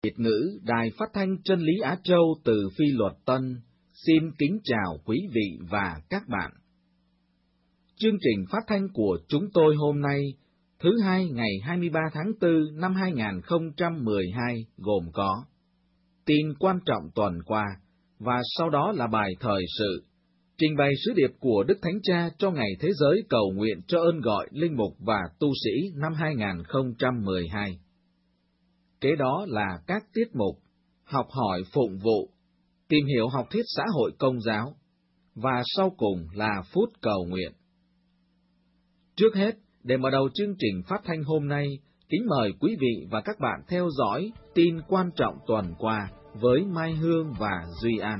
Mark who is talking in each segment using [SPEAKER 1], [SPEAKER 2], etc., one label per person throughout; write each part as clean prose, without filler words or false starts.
[SPEAKER 1] Việt ngữ Đài Phát thanh Chân lý Á Châu từ Phi Luật Tân xin kính chào quý vị và các bạn. Chương trình phát thanh của chúng tôi hôm nay, thứ Hai ngày 23 tháng 4 năm 2012 gồm có tin quan trọng tuần qua và sau đó là bài thời sự, trình bày sứ điệp của Đức Thánh Cha cho Ngày Thế giới cầu nguyện cho ơn gọi linh mục và tu sĩ năm 2012. Kế đó là các tiết mục học hỏi phụng vụ, tìm hiểu học thuyết xã hội công giáo, và sau cùng là phút cầu nguyện. Trước hết, để mở đầu chương trình phát thanh hôm nay, kính mời quý vị và các bạn theo dõi tin quan trọng tuần qua với Mai Hương và Duy An.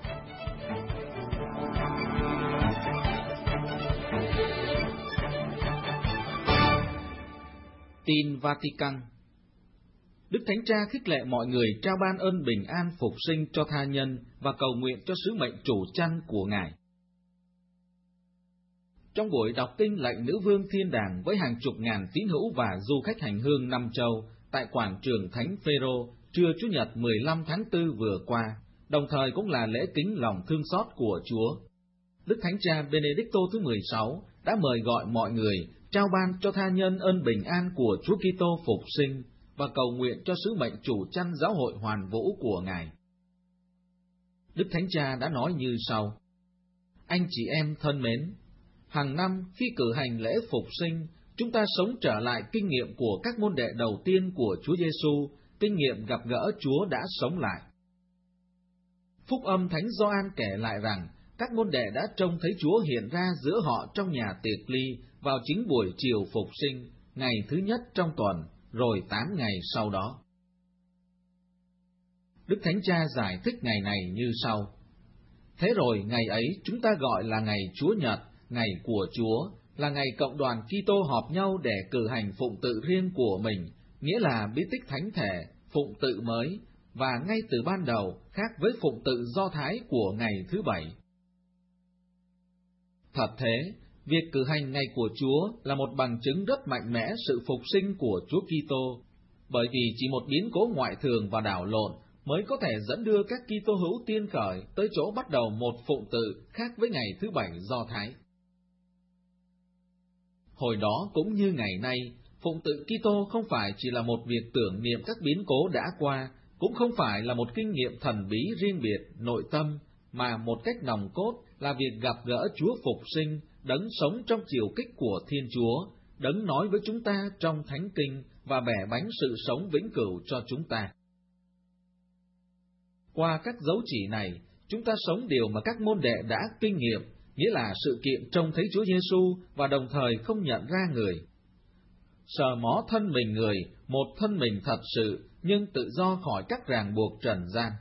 [SPEAKER 1] Tin Vatican. Đức Thánh Cha khích lệ mọi người trao ban ơn bình an phục sinh cho tha nhân và cầu nguyện cho sứ mệnh chủ chăn của Ngài. Trong buổi đọc kinh lệnh Nữ Vương Thiên Đàng với hàng chục ngàn tín hữu và du khách hành hương năm châu tại quảng trường Thánh Phêrô trưa Chủ nhật 15 tháng 4 vừa qua, đồng thời cũng là lễ kính lòng thương xót của Chúa, Đức Thánh Cha Benedicto thứ 16 đã mời gọi mọi người trao ban cho tha nhân ơn bình an của Chúa Kitô phục sinh và cầu nguyện cho sứ mệnh chủ chăn giáo hội hoàn vũ của Ngài. Đức Thánh Cha đã nói như sau: Anh chị em thân mến, hàng năm khi cử hành lễ phục sinh, chúng ta sống trở lại kinh nghiệm của các môn đệ đầu tiên của Chúa Giêsu, kinh nghiệm gặp gỡ Chúa đã sống lại. Phúc âm Thánh Gioan kể lại rằng các môn đệ đã trông thấy Chúa hiện ra giữa họ trong nhà tiệc ly vào chính buổi chiều phục sinh, ngày thứ nhất trong tuần, rồi 8 ngày sau đó. Đức Thánh Cha giải thích ngày này như sau: Thế rồi ngày ấy chúng ta gọi là ngày Chúa Nhật, ngày của Chúa, là ngày cộng đoàn Kitô họp nhau để cử hành phụng tự riêng của mình, nghĩa là bí tích thánh thể, phụng tự mới, và ngay từ ban đầu khác với phụng tự Do Thái của ngày thứ Bảy. Thật thế, việc cử hành ngày của Chúa là một bằng chứng rất mạnh mẽ sự phục sinh của Chúa Kitô, bởi vì chỉ một biến cố ngoại thường và đảo lộn mới có thể dẫn đưa các Kitô hữu tiên khởi tới chỗ bắt đầu một phụng tự khác với ngày thứ Bảy Do Thái. Hồi đó cũng như ngày nay, phụng tự Kitô không phải chỉ là một việc tưởng niệm các biến cố đã qua, cũng không phải là một kinh nghiệm thần bí riêng biệt, nội tâm, mà một cách nòng cốt là việc gặp gỡ Chúa phục sinh, đấng sống trong chiều kích của Thiên Chúa, đấng nói với chúng ta trong Thánh Kinh và bẻ bánh sự sống vĩnh cửu cho chúng ta. Qua các dấu chỉ này, chúng ta sống điều mà các môn đệ đã kinh nghiệm, nghĩa là sự kiện trông thấy Chúa Giêsu và đồng thời không nhận ra người. Sờ mó thân mình người, một thân mình thật sự, nhưng tự do khỏi các ràng buộc trần gian.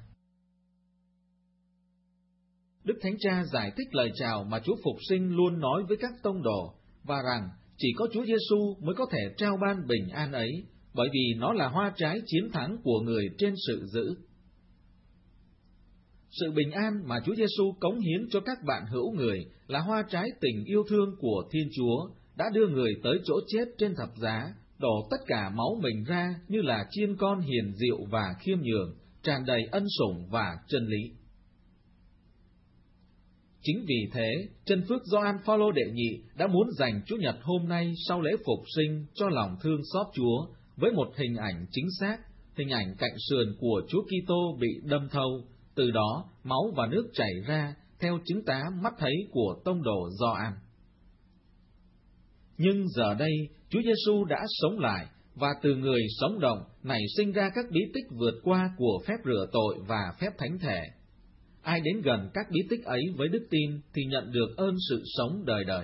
[SPEAKER 1] Đức Thánh Cha giải thích lời chào mà Chúa Phục sinh luôn nói với các tông đồ, và rằng chỉ có Chúa Giêsu mới có thể trao ban bình an ấy, bởi vì nó là hoa trái chiến thắng của người trên sự dữ. Sự bình an mà Chúa Giêsu cống hiến cho các bạn hữu người là hoa trái tình yêu thương của Thiên Chúa, đã đưa người tới chỗ chết trên thập giá, đổ tất cả máu mình ra như là chiên con hiền diệu và khiêm nhường, tràn đầy ân sủng và chân lý. Chính vì thế, chân phước Gioan Phaolô đệ nhị đã muốn dành Chủ nhật hôm nay sau lễ phục sinh cho lòng thương xót Chúa với một hình ảnh chính xác, hình ảnh cạnh sườn của Chúa Kitô bị đâm thâu, từ đó máu và nước chảy ra theo chứng tá mắt thấy của tông đồ Gioan. Nhưng giờ đây, Chúa Giêsu đã sống lại, và từ người sống động nảy sinh ra các bí tích vượt qua của phép rửa tội và phép thánh thể. Ai đến gần các bí tích ấy với đức tin thì nhận được ơn sự sống đời đời.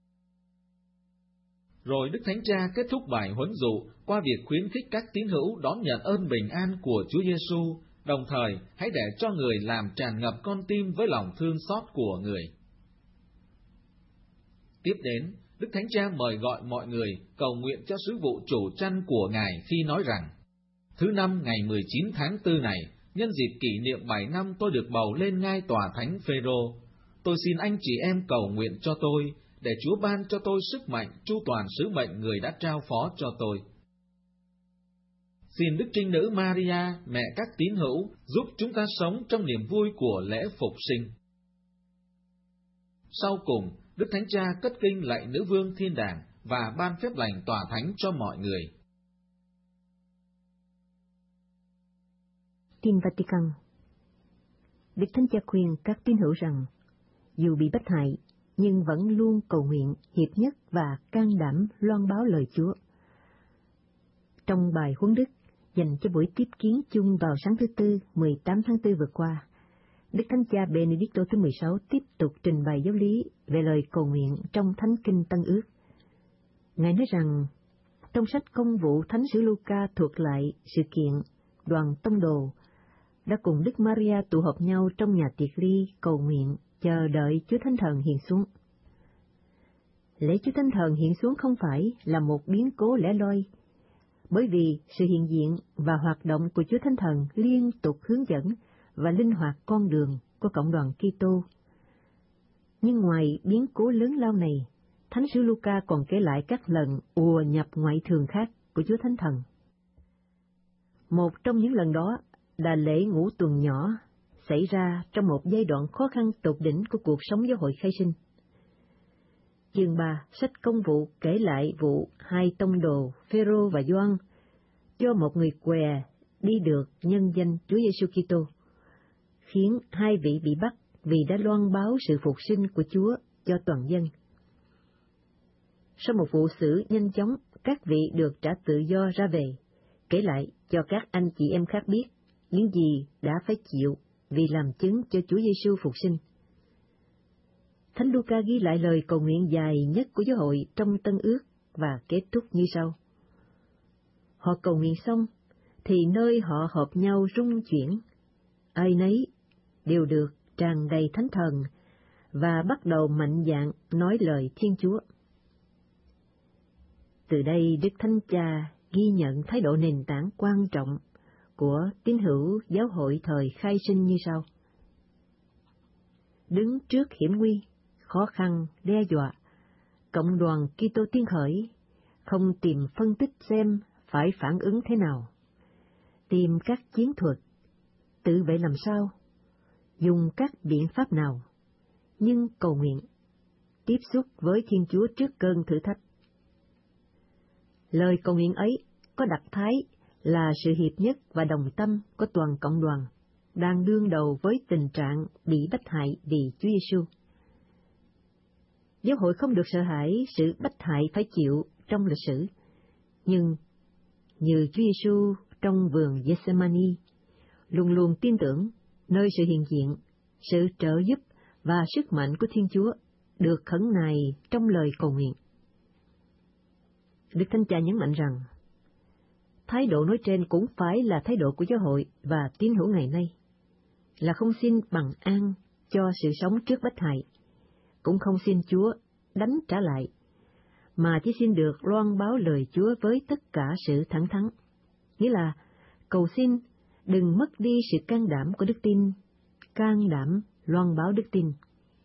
[SPEAKER 1] Rồi Đức Thánh Cha kết thúc bài huấn dụ qua việc khuyến khích các tín hữu đón nhận ơn bình an của Chúa Giêsu, đồng thời hãy để cho người làm tràn ngập con tim với lòng thương xót của người. Tiếp đến, Đức Thánh Cha mời gọi mọi người cầu nguyện cho sứ vụ chủ chăn của Ngài khi nói rằng: Thứ năm ngày 19 tháng 4 này, nhân dịp kỷ niệm 7 năm tôi được bầu lên ngai tòa Thánh Phêrô, tôi xin anh chị em cầu nguyện cho tôi, để Chúa ban cho tôi sức mạnh chu toàn sứ mệnh người đã trao phó cho tôi. Xin Đức Trinh Nữ Maria, mẹ các tín hữu, giúp chúng ta sống trong niềm vui của lễ phục sinh. Sau cùng, Đức Thánh Cha cất kinh lạy Nữ Vương Thiên Đàng và ban phép lành tòa thánh cho mọi người.
[SPEAKER 2] Tin Vatican. Đức Thánh Cha khuyên các tín hữu rằng, dù bị bách hại, nhưng vẫn luôn cầu nguyện, hiệp nhất và can đảm loan báo lời Chúa. Trong bài huấn đức dành cho buổi tiếp kiến chung vào sáng thứ Tư, 18 tháng 4 vừa qua, Đức Thánh Cha Benedicto thứ 16 tiếp tục trình bày giáo lý về lời cầu nguyện trong Thánh Kinh Tân Ước. Ngài nói rằng, trong sách Công vụ Thánh sử Luca thuật lại sự kiện đoàn tông đồ đã cùng Đức Maria tụ họp nhau trong nhà tiệc ly cầu nguyện, chờ đợi Chúa Thánh Thần hiện xuống. Lễ Chúa Thánh Thần hiện xuống không phải là một biến cố lẻ loi, bởi vì sự hiện diện và hoạt động của Chúa Thánh Thần liên tục hướng dẫn và linh hoạt con đường của cộng đoàn Kitô. Nhưng ngoài biến cố lớn lao này, Thánh sử Luca còn kể lại các lần ùa nhập ngoại thường khác của Chúa Thánh Thần. Một trong những lần đó là lễ ngũ tuần nhỏ, xảy ra trong một giai đoạn khó khăn tột đỉnh của cuộc sống giáo hội khai sinh. Chương 3, sách Công vụ kể lại vụ hai tông đồ Phêrô và Gioan do một người què đi được nhân danh Chúa Giêsu Kitô, khiến hai vị bị bắt vì đã loan báo sự phục sinh của Chúa cho toàn dân. Sau một vụ xử nhanh chóng, các vị được trả tự do ra về, kể lại cho các anh chị em khác biết những gì đã phải chịu vì làm chứng cho Chúa Giêsu phục sinh. Thánh Luca ghi lại lời cầu nguyện dài nhất của giáo hội trong Tân Ước và kết thúc như sau. Họ cầu nguyện xong, thì nơi họ họp nhau rung chuyển, ai nấy đều được tràn đầy Thánh Thần và bắt đầu mạnh dạn nói lời Thiên Chúa. Từ đây Đức Thánh Cha ghi nhận thái độ nền tảng quan trọng của tín hữu giáo hội thời khai sinh như sau. Đứng trước hiểm nguy, khó khăn, đe dọa, cộng đoàn Kitô tiên khởi không tìm phân tích xem phải phản ứng thế nào, tìm các chiến thuật, tự vệ làm sao, dùng các biện pháp nào, nhưng cầu nguyện, tiếp xúc với Thiên Chúa trước cơn thử thách. Lời cầu nguyện ấy có đặc thái là sự hiệp nhất và đồng tâm của toàn cộng đoàn, đang đương đầu với tình trạng bị bách hại vì Chúa Giêsu. Giáo hội không được sợ hãi sự bách hại phải chịu trong lịch sử, nhưng như Chúa Giêsu trong vườn Gethsemani, luôn luôn tin tưởng nơi sự hiện diện, sự trợ giúp và sức mạnh của Thiên Chúa được khẩn nài trong lời cầu nguyện. Đức Thánh Cha nhấn mạnh rằng, thái độ nói trên cũng phải là thái độ của giáo hội và tín hữu ngày nay, là không xin bằng an cho sự sống trước bách hại, cũng không xin Chúa đánh trả lại, mà chỉ xin được loan báo lời Chúa với tất cả sự thẳng thắn, nghĩa là cầu xin đừng mất đi sự can đảm của đức tin, can đảm loan báo đức tin.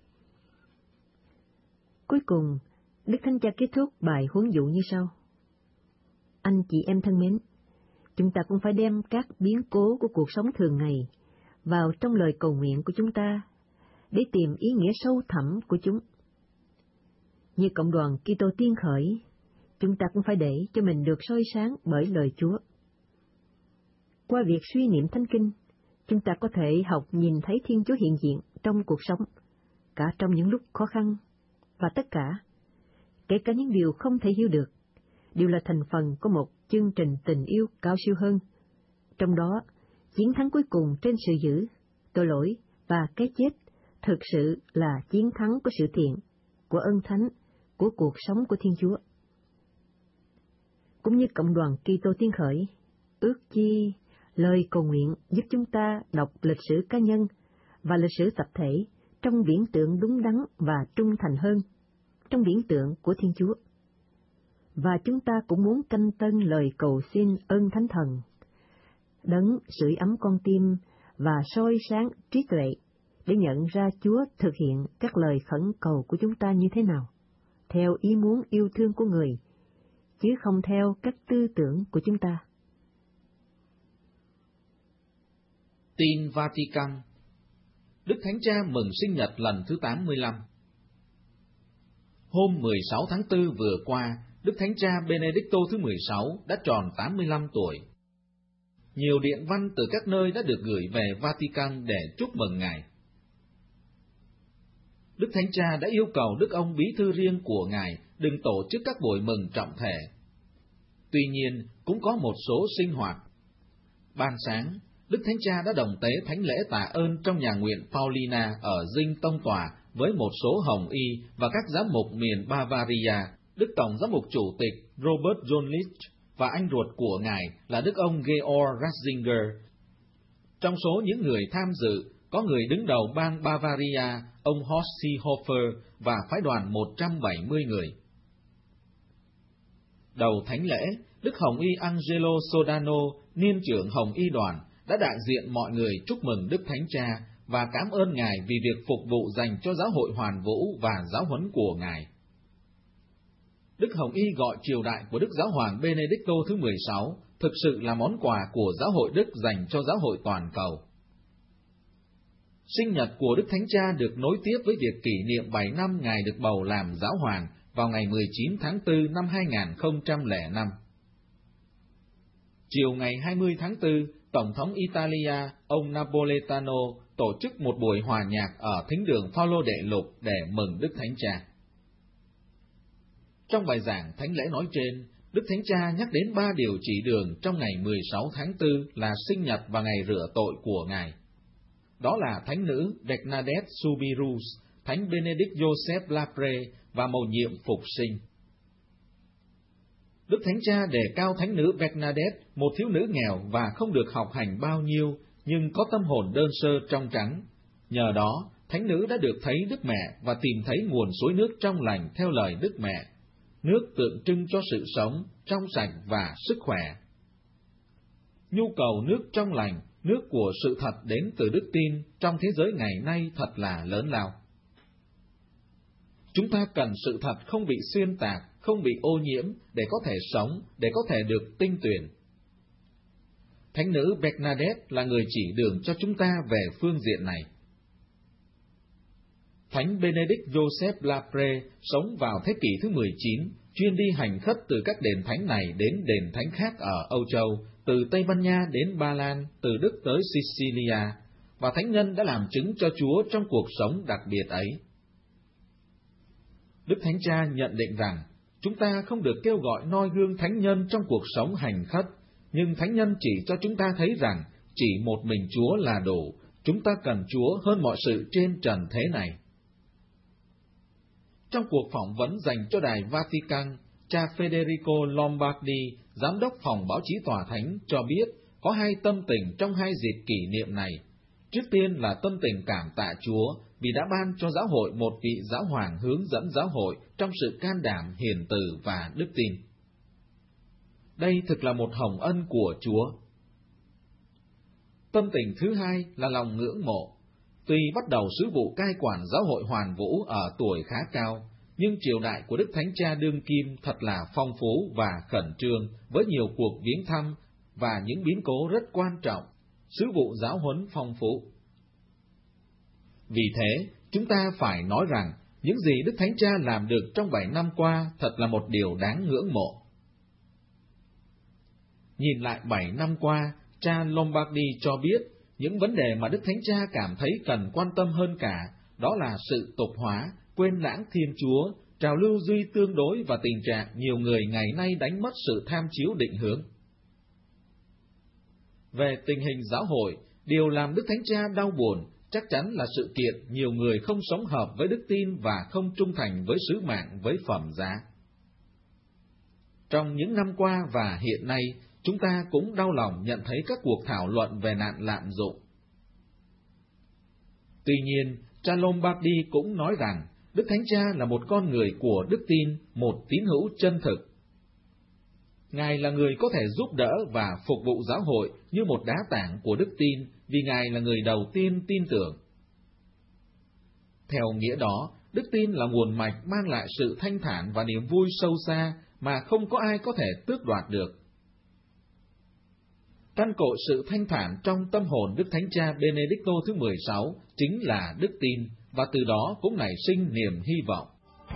[SPEAKER 2] Cuối cùng, Đức Thánh Cha kết thúc bài huấn dụ như sau. Anh chị em thân mến, chúng ta cũng phải đem các biến cố của cuộc sống thường ngày vào trong lời cầu nguyện của chúng ta để tìm ý nghĩa sâu thẳm của chúng. Như cộng đoàn Kitô tiên khởi, chúng ta cũng phải để cho mình được soi sáng bởi lời Chúa. Qua việc suy niệm Thánh Kinh, chúng ta có thể học nhìn thấy Thiên Chúa hiện diện trong cuộc sống, cả trong những lúc khó khăn, và tất cả, kể cả những điều không thể hiểu được, đều là thành phần của một chương trình tình yêu cao siêu hơn. Trong đó, chiến thắng cuối cùng trên sự dữ, tội lỗi và cái chết thực sự là chiến thắng của sự thiện, của ân thánh, của cuộc sống của Thiên Chúa. Cũng như cộng đoàn Kitô tiên khởi, ước chi lời cầu nguyện giúp chúng ta đọc lịch sử cá nhân và lịch sử tập thể trong viễn tượng đúng đắn và trung thành hơn, trong viễn tượng của Thiên Chúa. Và chúng ta cũng muốn canh tân lời cầu xin ơn Thánh Thần, đấng sưởi ấm con tim và soi sáng trí tuệ để nhận ra Chúa thực hiện các lời khẩn cầu của chúng ta như thế nào, theo ý muốn yêu thương của người, chứ không theo các tư tưởng của chúng ta.
[SPEAKER 1] Tin Vatican. Đức Thánh Cha mừng sinh nhật lần thứ 85. Hôm 16 tháng 4 vừa qua, Đức Thánh Cha Benedicto thứ 16 đã tròn 85 tuổi. Nhiều điện văn từ các nơi đã được gửi về Vatican để chúc mừng Ngài. Đức Thánh Cha đã yêu cầu Đức ông bí thư riêng của Ngài đừng tổ chức các buổi mừng trọng thể. Tuy nhiên, cũng có một số sinh hoạt. Ban sáng, Đức Thánh Cha đã đồng tế thánh lễ tạ ơn trong nhà nguyện Paulina ở Dinh Tông Tòa với một số hồng y và các giám mục miền Bavaria, Đức Tổng giám mục chủ tịch Robert John Leach và anh ruột của Ngài là Đức ông Georg Ratzinger. Trong số những người tham dự, có người đứng đầu bang Bavaria, ông Horst Seehofer và phái đoàn 170 người. Đầu thánh lễ, Đức Hồng y Angelo Sodano, niên trưởng Hồng y đoàn, đã đại diện mọi người chúc mừng Đức Thánh Cha và cảm ơn Ngài vì việc phục vụ dành cho giáo hội Hoàn Vũ và giáo huấn của Ngài. Đức Hồng y gọi triều đại của Đức Giáo hoàng Benedicto thứ 16 thực sự là món quà của giáo hội Đức dành cho giáo hội toàn cầu. Sinh nhật của Đức Thánh Cha được nối tiếp với việc kỷ niệm 7 năm Ngài được bầu làm giáo hoàng vào ngày 19 tháng 4 năm 2005. Chiều ngày 20 tháng 4, Tổng thống Italia, ông Napoletano, tổ chức một buổi hòa nhạc ở thính đường Phaolô Đệ Lục để mừng Đức Thánh Cha. Trong bài giảng thánh lễ nói trên, Đức Thánh Cha nhắc đến 3 điều chỉ đường trong ngày 16 tháng 4 là sinh nhật và ngày rửa tội của Ngài. Đó là Thánh nữ Bernadette Soubirous, Thánh Benedict Joseph Lapre và mầu nhiệm phục sinh. Đức Thánh Cha đề cao Thánh nữ Bernadette, một thiếu nữ nghèo và không được học hành bao nhiêu, nhưng có tâm hồn đơn sơ trong trắng. Nhờ đó, Thánh nữ đã được thấy Đức Mẹ và tìm thấy nguồn suối nước trong lành theo lời Đức Mẹ, nước tượng trưng cho sự sống, trong sạch và sức khỏe. Nhu cầu nước trong lành, nước của sự thật đến từ đức tin trong thế giới ngày nay thật là lớn lao. Chúng ta cần sự thật không bị xuyên tạc, không bị ô nhiễm để có thể sống, để có thể được tinh tuyển. Thánh nữ Bernadette là người chỉ đường cho chúng ta về phương diện này. Thánh Benedict Joseph Lapre sống vào thế kỷ thứ 19, chuyên đi hành khất từ các đền thánh này đến đền thánh khác ở Âu Châu, từ Tây Ban Nha đến Ba Lan, từ Đức tới Sicilia, và thánh nhân đã làm chứng cho Chúa trong cuộc sống đặc biệt ấy. Đức Thánh Cha nhận định rằng, chúng ta không được kêu gọi noi gương thánh nhân trong cuộc sống hành khất, nhưng thánh nhân chỉ cho chúng ta thấy rằng chỉ một mình Chúa là đủ, chúng ta cần Chúa hơn mọi sự trên trần thế này. Trong cuộc phỏng vấn dành cho đài Vatican, cha Federico Lombardi, giám đốc phòng báo chí tòa thánh, cho biết có 2 tâm tình trong 2 dịp kỷ niệm này. Trước tiên là tâm tình cảm tạ Chúa vì đã ban cho giáo hội một vị giáo hoàng hướng dẫn giáo hội trong sự can đảm, hiền từ và đức tin. Đây thực là một hồng ân của Chúa. Tâm tình thứ hai là lòng ngưỡng mộ. Tuy bắt đầu sứ vụ cai quản giáo hội Hoàn Vũ ở tuổi khá cao, nhưng triều đại của Đức Thánh Cha đương kim thật là phong phú và khẩn trương, với nhiều cuộc viếng thăm và những biến cố rất quan trọng, sứ vụ giáo huấn phong phú. Vì thế, chúng ta phải nói rằng, những gì Đức Thánh Cha làm được trong 7 năm qua thật là một điều đáng ngưỡng mộ. Nhìn lại 7 năm qua, cha Lombardi cho biết, những vấn đề mà Đức Thánh Cha cảm thấy cần quan tâm hơn cả, đó là sự tục hóa, quên lãng Thiên Chúa, trào lưu duy tương đối và tình trạng nhiều người ngày nay đánh mất sự tham chiếu định hướng. Về tình hình giáo hội, điều làm Đức Thánh Cha đau buồn chắc chắn là sự kiện nhiều người không sống hợp với đức tin và không trung thành với sứ mạng với phẩm giá. Trong những năm qua và hiện nay, chúng ta cũng đau lòng nhận thấy các cuộc thảo luận về nạn lạm dụng. Tuy nhiên, cha Lombardi cũng nói rằng, Đức Thánh Cha là một con người của đức tin, một tín hữu chân thực. Ngài là người có thể giúp đỡ và phục vụ giáo hội như một đá tảng của đức tin, vì Ngài là người đầu tiên tin tưởng. Theo nghĩa đó, đức tin là nguồn mạch mang lại sự thanh thản và niềm vui sâu xa mà không có ai có thể tước đoạt được. Căn cội sự thanh thản trong tâm hồn Đức Thánh Cha Benedicto thứ 16 chính là đức tin, và từ đó cũng nảy sinh niềm hy vọng.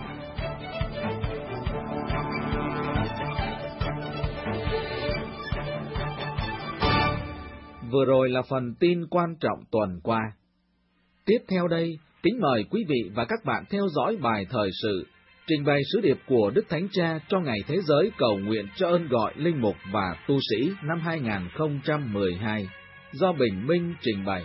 [SPEAKER 1] Vừa rồi là phần tin quan trọng tuần qua. Tiếp theo đây, kính mời quý vị và các bạn theo dõi bài thời sự trình bày sứ điệp của Đức Thánh Cha cho Ngày Thế giới cầu nguyện cho ơn gọi linh mục và tu sĩ năm 2012, do Bình Minh trình bày.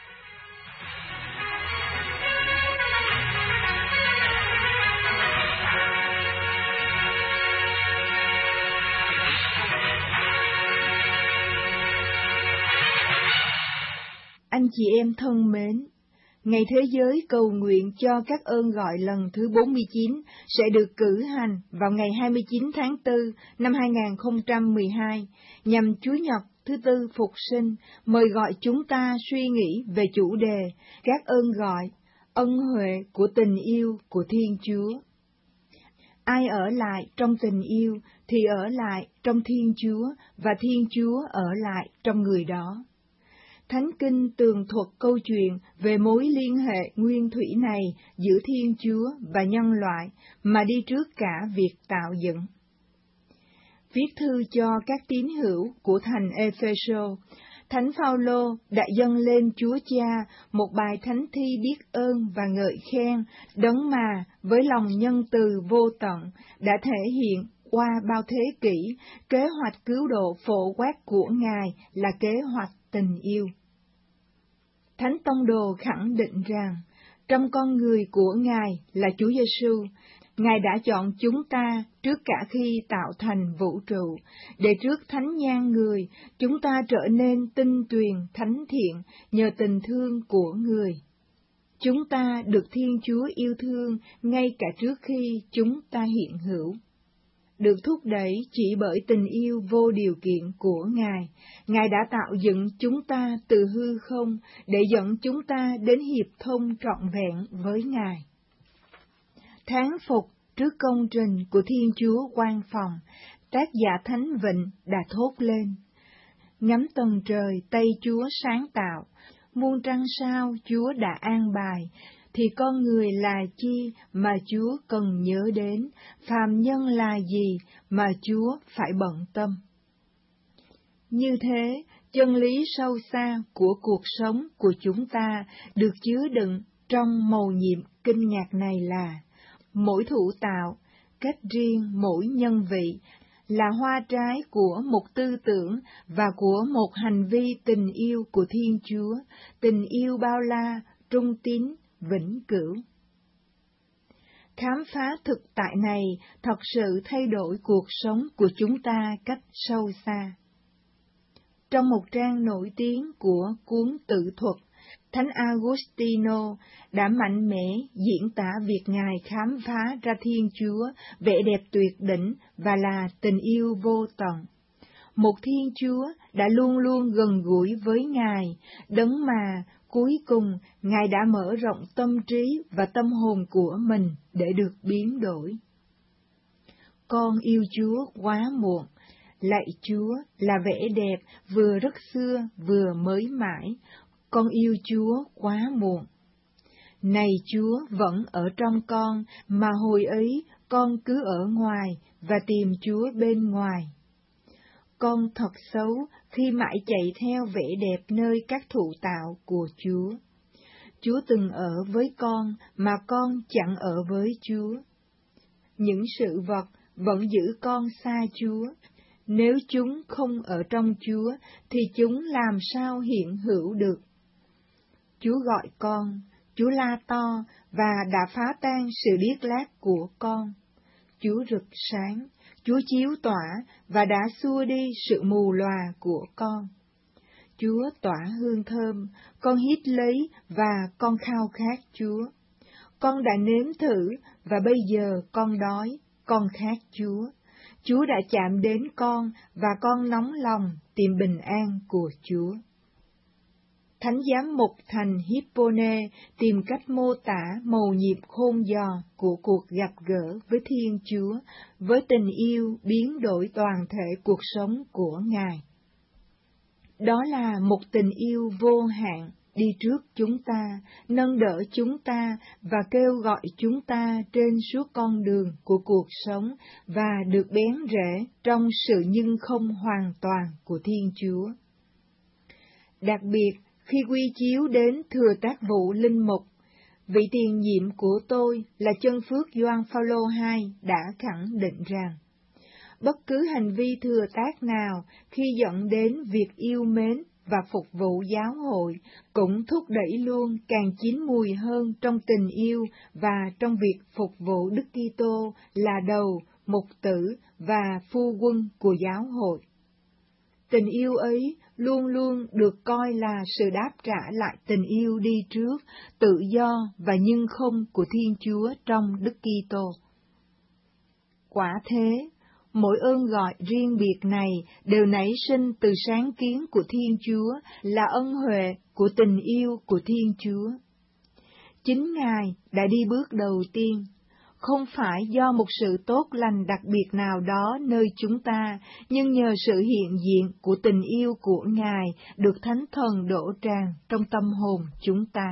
[SPEAKER 3] Anh chị em thân mến, Ngày Thế giới cầu nguyện cho các ơn gọi lần thứ 49 sẽ được cử hành vào ngày 29 tháng 4 năm 2012, nhằm Chúa Nhật thứ Tư Phục Sinh, mời gọi chúng ta suy nghĩ về chủ đề các ơn gọi, ân huệ của tình yêu của Thiên Chúa. Ai ở lại trong tình yêu thì ở lại trong Thiên Chúa, và Thiên Chúa ở lại trong người đó. Thánh Kinh tường thuật câu chuyện về mối liên hệ nguyên thủy này giữa Thiên Chúa và nhân loại mà đi trước cả việc tạo dựng. Viết thư cho các tín hữu của thành Ê-phê-sô, Thánh Phao-lô đã dâng lên Chúa Cha một bài thánh thi biết ơn và ngợi khen, đấng mà với lòng nhân từ vô tận đã thể hiện qua bao thế kỷ kế hoạch cứu độ phổ quát của Ngài là kế hoạch tình yêu. Thánh Tông Đồ khẳng định rằng, trong con người của Ngài là Chúa Giêsu, Ngài đã chọn chúng ta trước cả khi tạo thành vũ trụ, để trước thánh nhan người, chúng ta trở nên tinh tuyền thánh thiện nhờ tình thương của người. Chúng ta được Thiên Chúa yêu thương ngay cả trước khi chúng ta hiện hữu. Được thúc đẩy chỉ bởi tình yêu vô điều kiện của Ngài, Ngài đã tạo dựng chúng ta từ hư không để dẫn chúng ta đến hiệp thông trọn vẹn với Ngài. Thán phục trước công trình của Thiên Chúa quan phòng, tác giả Thánh Vịnh đã thốt lên: ngắm tầng trời tay Chúa sáng tạo, muôn trăng sao Chúa đã an bài, thì con người là chi mà Chúa cần nhớ đến, phàm nhân là gì mà Chúa phải bận tâm. Như thế, chân lý sâu xa của cuộc sống của chúng ta được chứa đựng trong mầu nhiệm kinh ngạc này là: mỗi thủ tạo, cách riêng mỗi nhân vị, là hoa trái của một tư tưởng và của một hành vi tình yêu của Thiên Chúa, tình yêu bao la, trung tín, vĩnh cửu. Khám phá thực tại này thật sự thay đổi cuộc sống của chúng ta cách sâu xa. Trong một trang nổi tiếng của cuốn tự thuật, Thánh Agustino đã mạnh mẽ diễn tả việc Ngài khám phá ra Thiên Chúa, vẻ đẹp tuyệt đỉnh và là tình yêu vô tận. Một Thiên Chúa đã luôn luôn gần gũi với Ngài, đấng mà cuối cùng Ngài đã mở rộng tâm trí và tâm hồn của mình để được biến đổi. Con yêu Chúa quá muộn, lạy Chúa là vẻ đẹp vừa rất xưa vừa mới mãi, con yêu Chúa quá muộn. Này Chúa vẫn ở trong con, mà hồi ấy con cứ ở ngoài và tìm Chúa bên ngoài. Con thật xấu khi mãi chạy theo vẻ đẹp nơi các thụ tạo của Chúa. Chúa từng ở với con mà con chẳng ở với Chúa. Những sự vật vẫn giữ con xa Chúa. Nếu chúng không ở trong Chúa thì chúng làm sao hiện hữu được? Chúa gọi con, Chúa la to và đã phá tan sự điếc lác của con. Chúa rực sáng, Chúa chiếu tỏa và đã xua đi sự mù lòa của con. Chúa tỏa hương thơm, con hít lấy và con khao khát Chúa. Con đã nếm thử và bây giờ con đói, con khát Chúa. Chúa đã chạm đến con và con nóng lòng tìm bình an của Chúa. Thánh giám mục thành Hippone tìm cách mô tả mầu nhiệm khôn dò của cuộc gặp gỡ với Thiên Chúa, với tình yêu biến đổi toàn thể cuộc sống của Ngài. Đó là một tình yêu vô hạn đi trước chúng ta, nâng đỡ chúng ta và kêu gọi chúng ta trên suốt con đường của cuộc sống và được bén rễ trong sự nhưng không hoàn toàn của Thiên Chúa. Đặc biệt, khi quy chiếu đến thừa tác vụ linh mục, vị tiền nhiệm của tôi là chân phước Gioan Phaolô II đã khẳng định rằng, bất cứ hành vi thừa tác nào khi dẫn đến việc yêu mến và phục vụ giáo hội cũng thúc đẩy luôn càng chín mùi hơn trong tình yêu và trong việc phục vụ Đức Kitô là đầu, mục tử và phu quân của giáo hội. Tình yêu ấy luôn luôn được coi là sự đáp trả lại tình yêu đi trước, tự do và nhưng không của Thiên Chúa trong Đức Kitô. Quả thế, mỗi ơn gọi riêng biệt này đều nảy sinh từ sáng kiến của Thiên Chúa, là ân huệ của tình yêu của Thiên Chúa. Chính Ngài đã đi bước đầu tiên, không phải do một sự tốt lành đặc biệt nào đó nơi chúng ta, nhưng nhờ sự hiện diện của tình yêu của Ngài được Thánh Thần đổ tràn trong tâm hồn chúng ta.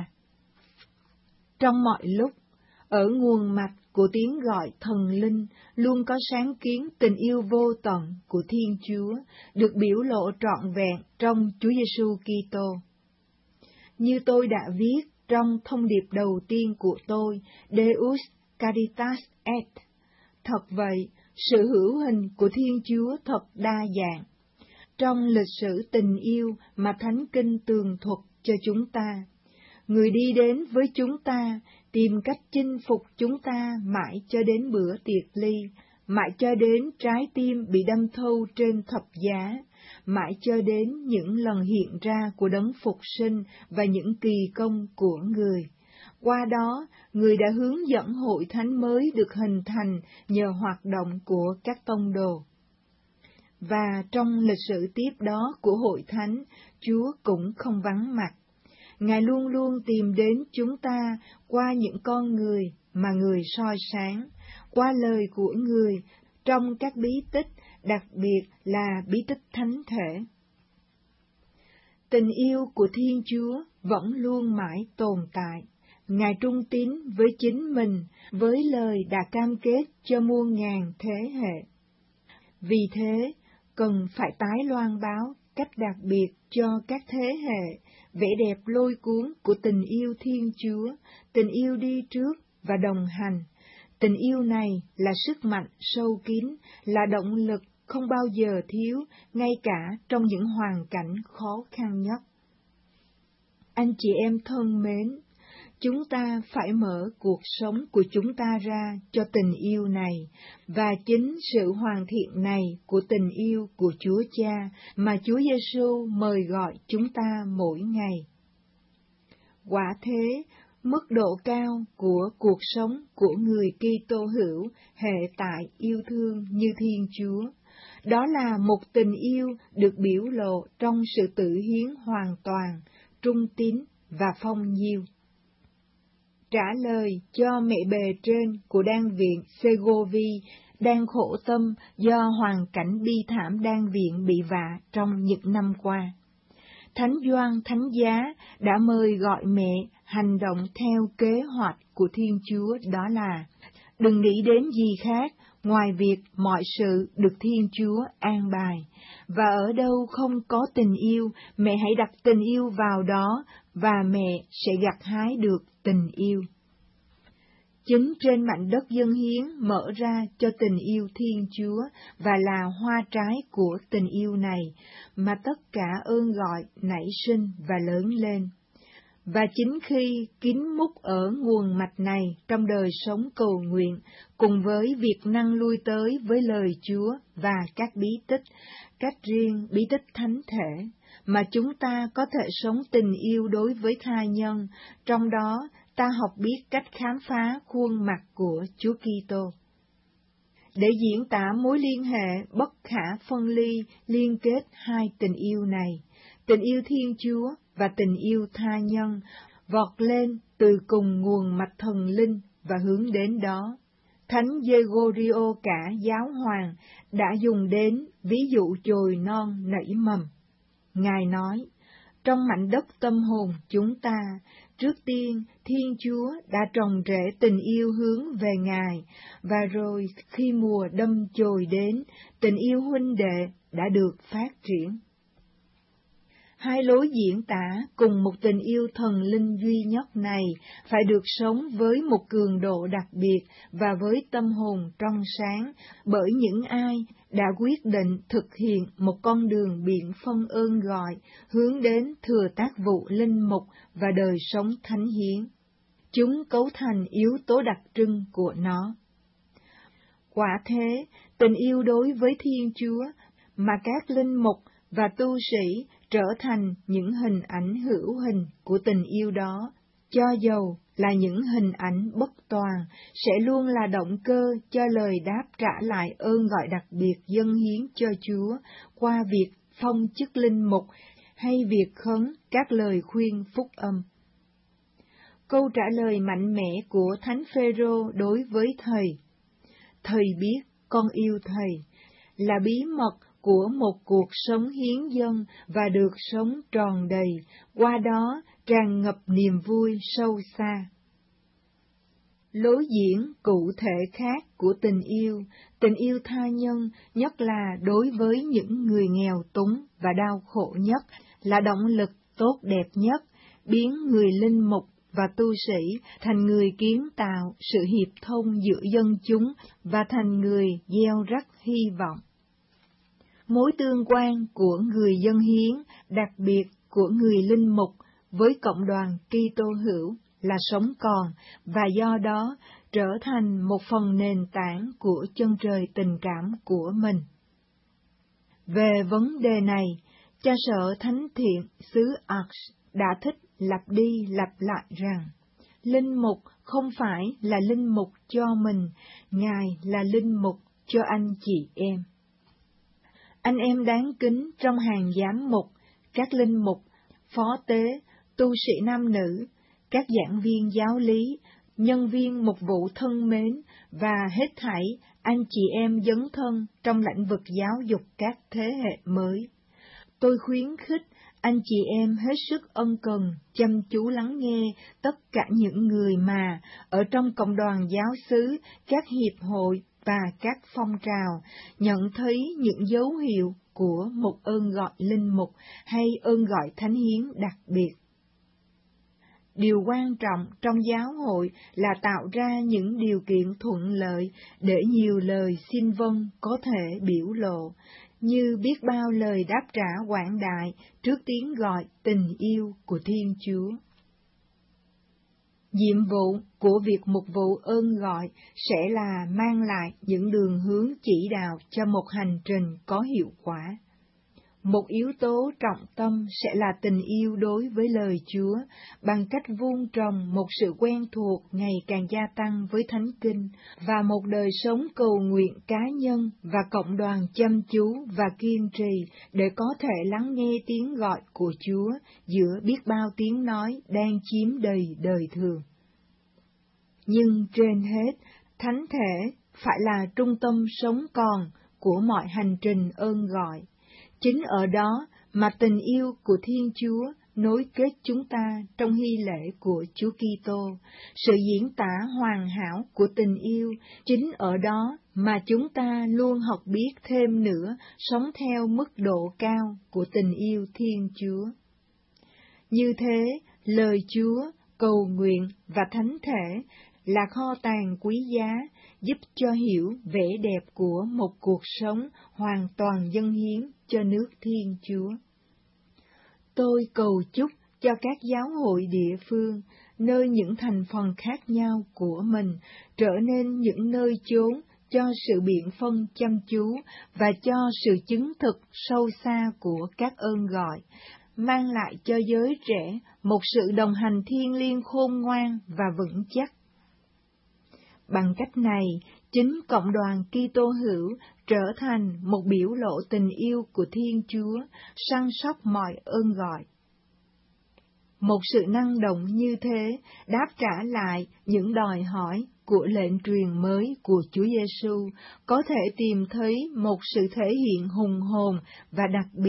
[SPEAKER 3] Trong mọi lúc, ở nguồn mạch của tiếng gọi thần linh luôn có sáng kiến tình yêu vô tận của Thiên Chúa, được biểu lộ trọn vẹn trong Chúa Giêsu Kitô. Như tôi đã viết trong thông điệp đầu tiên của tôi, Deus Caritas Est, thật vậy, sự hữu hình của Thiên Chúa thật đa dạng. Trong lịch sử tình yêu mà Thánh Kinh tường thuật cho chúng ta, người đi đến với chúng ta, tìm cách chinh phục chúng ta mãi cho đến bữa tiệc ly, mãi cho đến trái tim bị đâm thâu trên thập giá, mãi cho đến những lần hiện ra của đấng phục sinh và những kỳ công của người. Qua đó, người đã hướng dẫn hội thánh mới được hình thành nhờ hoạt động của các tông đồ. Và trong lịch sử tiếp đó của hội thánh, Chúa cũng không vắng mặt. Ngài luôn luôn tìm đến chúng ta qua những con người mà người soi sáng, qua lời của người trong các bí tích, đặc biệt là bí tích thánh thể. Tình yêu của Thiên Chúa vẫn luôn mãi tồn tại. Ngài trung tín với chính mình, với lời đã cam kết cho muôn ngàn thế hệ. Vì thế, cần phải tái loan báo cách đặc biệt cho các thế hệ vẻ đẹp lôi cuốn của tình yêu Thiên Chúa, tình yêu đi trước và đồng hành. Tình yêu này là sức mạnh sâu kín, là động lực không bao giờ thiếu, ngay cả trong những hoàn cảnh khó khăn nhất. Anh chị em thân mến, chúng ta phải mở cuộc sống của chúng ta ra cho tình yêu này, và chính sự hoàn thiện này của tình yêu của Chúa Cha mà Chúa Giêsu mời gọi chúng ta mỗi ngày. Quả thế, mức độ cao của cuộc sống của người Kitô hữu hệ tại yêu thương như Thiên Chúa. Đó là một tình yêu được biểu lộ trong sự tự hiến hoàn toàn, trung tín và phong nhiêu. Trả lời cho mẹ bề trên của đan viện Segovia đang khổ tâm do hoàn cảnh bi thảm đan viện bị vạ trong những năm qua, Thánh Gioan Thánh Giá đã mời gọi mẹ hành động theo kế hoạch của Thiên Chúa, đó là đừng nghĩ đến gì khác ngoài việc mọi sự được Thiên Chúa an bài, và ở đâu không có tình yêu, mẹ hãy đặt tình yêu vào đó và mẹ sẽ gặt hái được tình yêu. Chính trên mảnh đất dâng hiến mở ra cho tình yêu Thiên Chúa và là hoa trái của tình yêu này mà tất cả ơn gọi nảy sinh và lớn lên. Và chính khi kín múc ở nguồn mạch này trong đời sống cầu nguyện, cùng với việc năng lui tới với lời Chúa và các bí tích, cách riêng bí tích thánh thể, mà chúng ta có thể sống tình yêu đối với tha nhân, trong đó ta học biết cách khám phá khuôn mặt của Chúa Kitô. Để diễn tả mối liên hệ bất khả phân ly liên kết hai tình yêu này, tình yêu Thiên Chúa và tình yêu tha nhân, vọt lên từ cùng nguồn mạch thần linh và hướng đến đó, Thánh Gregorio cả giáo hoàng đã dùng đến ví dụ chồi non nảy mầm. Ngài nói, trong mảnh đất tâm hồn chúng ta, trước tiên Thiên Chúa đã trồng rễ tình yêu hướng về Ngài, và rồi khi mùa đâm chồi đến, tình yêu huynh đệ đã được phát triển. Hai lối diễn tả cùng một tình yêu thần linh duy nhất này phải được sống với một cường độ đặc biệt và với tâm hồn trong sáng, bởi những ai đã quyết định thực hiện một con đường biện phân ơn gọi hướng đến thừa tác vụ linh mục và đời sống thánh hiến. Chúng cấu thành yếu tố đặc trưng của nó. Quả thế, tình yêu đối với Thiên Chúa mà các linh mục và tu sĩ trở thành những hình ảnh hữu hình của tình yêu đó, cho dầu là những hình ảnh bất toàn, sẽ luôn là động cơ cho lời đáp trả lại ơn gọi đặc biệt dâng hiến cho Chúa qua việc phong chức linh mục hay việc khấn các lời khuyên phúc âm. Câu trả lời mạnh mẽ của Thánh Phêrô đối với Thầy: Thầy biết con yêu Thầy, là bí mật của một cuộc sống hiến dâng và được sống tròn đầy, qua đó tràn ngập niềm vui sâu xa. Lối diễn cụ thể khác của tình yêu tha nhân, nhất là đối với những người nghèo túng và đau khổ nhất, là động lực tốt đẹp nhất, biến người linh mục và tu sĩ thành người kiến tạo sự hiệp thông giữa dân chúng và thành người gieo rắc hy vọng. Mối tương quan của người dân hiến, đặc biệt của người linh mục với cộng đoàn Kitô hữu là sống còn và do đó trở thành một phần nền tảng của chân trời tình cảm của mình. Về vấn đề này, cha sở Thánh Thiện xứ Ars đã thích lặp đi lặp lại rằng, linh mục không phải là linh mục cho mình, Ngài là linh mục cho anh chị em. Anh em đáng kính trong hàng giám mục, các linh mục, phó tế, tu sĩ nam nữ, các giảng viên giáo lý, nhân viên mục vụ thân mến và hết thảy anh chị em dấn thân trong lĩnh vực giáo dục các thế hệ mới. Tôi khuyến khích anh chị em hết sức ân cần, chăm chú lắng nghe tất cả những người mà ở trong cộng đoàn giáo xứ, các hiệp hội và các phong trào nhận thấy những dấu hiệu của một ơn gọi linh mục hay ơn gọi thánh hiến đặc biệt. Điều quan trọng trong giáo hội là tạo ra những điều kiện thuận lợi để nhiều lời xin vâng có thể biểu lộ, như biết bao lời đáp trả quảng đại trước tiếng gọi tình yêu của Thiên Chúa. Nhiệm vụ của việc mục vụ ơn gọi sẽ là mang lại những đường hướng chỉ đạo cho một hành trình có hiệu quả. Một yếu tố trọng tâm sẽ là tình yêu đối với lời Chúa, bằng cách vun trồng một sự quen thuộc ngày càng gia tăng với Thánh Kinh, và một đời sống cầu nguyện cá nhân và cộng đoàn chăm chú và kiên trì để có thể lắng nghe tiếng gọi của Chúa giữa biết bao tiếng nói đang chiếm đầy đời thường. Nhưng trên hết, Thánh Thể phải là trung tâm sống còn của mọi hành trình ơn gọi. Chính ở đó mà tình yêu của Thiên Chúa nối kết chúng ta trong hy lễ của Chúa Kitô, sự diễn tả hoàn hảo của tình yêu, chính ở đó mà chúng ta luôn học biết thêm nữa, sống theo mức độ cao của tình yêu Thiên Chúa. Như thế, lời Chúa, cầu nguyện và Thánh Thể là kho tàng quý giá, giúp cho hiểu vẻ đẹp của một cuộc sống hoàn toàn dâng hiến cho nước Thiên Chúa. Tôi cầu chúc cho các giáo hội địa phương, nơi những thành phần khác nhau của mình, trở nên những nơi chốn cho sự biện phân chăm chú và cho sự chứng thực sâu xa của các ơn gọi, mang lại cho giới trẻ một sự đồng hành thiêng liêng khôn ngoan và vững chắc. Bằng cách này, chính cộng đoàn Kitô hữu trở thành một biểu lộ tình yêu của Thiên Chúa, săn sóc mọi ơn gọi. Một sự năng động như thế đáp trả lại những đòi hỏi của lệnh truyền mới của Chúa Giêsu, có thể tìm thấy một sự thể hiện hùng hồn và đặc biệt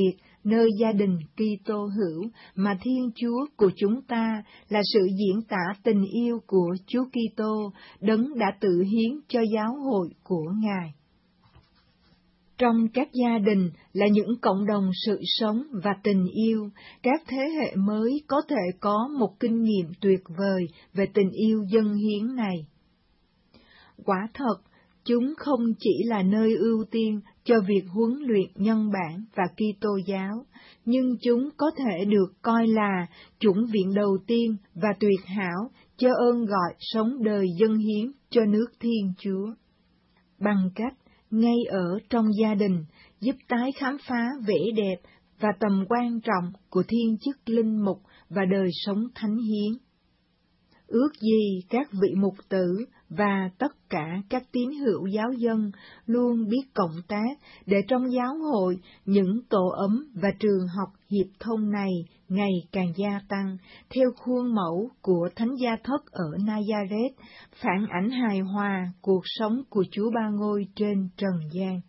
[SPEAKER 3] nơi gia đình Kitô hữu mà Thiên Chúa của chúng ta là sự diễn tả tình yêu của Chúa Kitô, đấng đã tự hiến cho giáo hội của Ngài. Trong các gia đình là những cộng đồng sự sống và tình yêu, các thế hệ mới có thể có một kinh nghiệm tuyệt vời về tình yêu dâng hiến này. Quả thật, chúng không chỉ là nơi ưu tiên cho việc huấn luyện nhân bản và Kitô giáo, nhưng chúng có thể được coi là chủng viện đầu tiên và tuyệt hảo cho ơn gọi sống đời dâng hiến cho nước Thiên Chúa. Bằng cách ngay ở trong gia đình, giúp tái khám phá vẻ đẹp và tầm quan trọng của thiên chức linh mục và đời sống thánh hiến. Ước gì các vị mục tử và tất cả các tín hữu giáo dân luôn biết cộng tác để trong giáo hội những tổ ấm và trường học hiệp thông này ngày càng gia tăng theo khuôn mẫu của Thánh Gia Thất ở Nazareth, phản ảnh hài hòa cuộc sống của Chúa Ba Ngôi trên trần gian.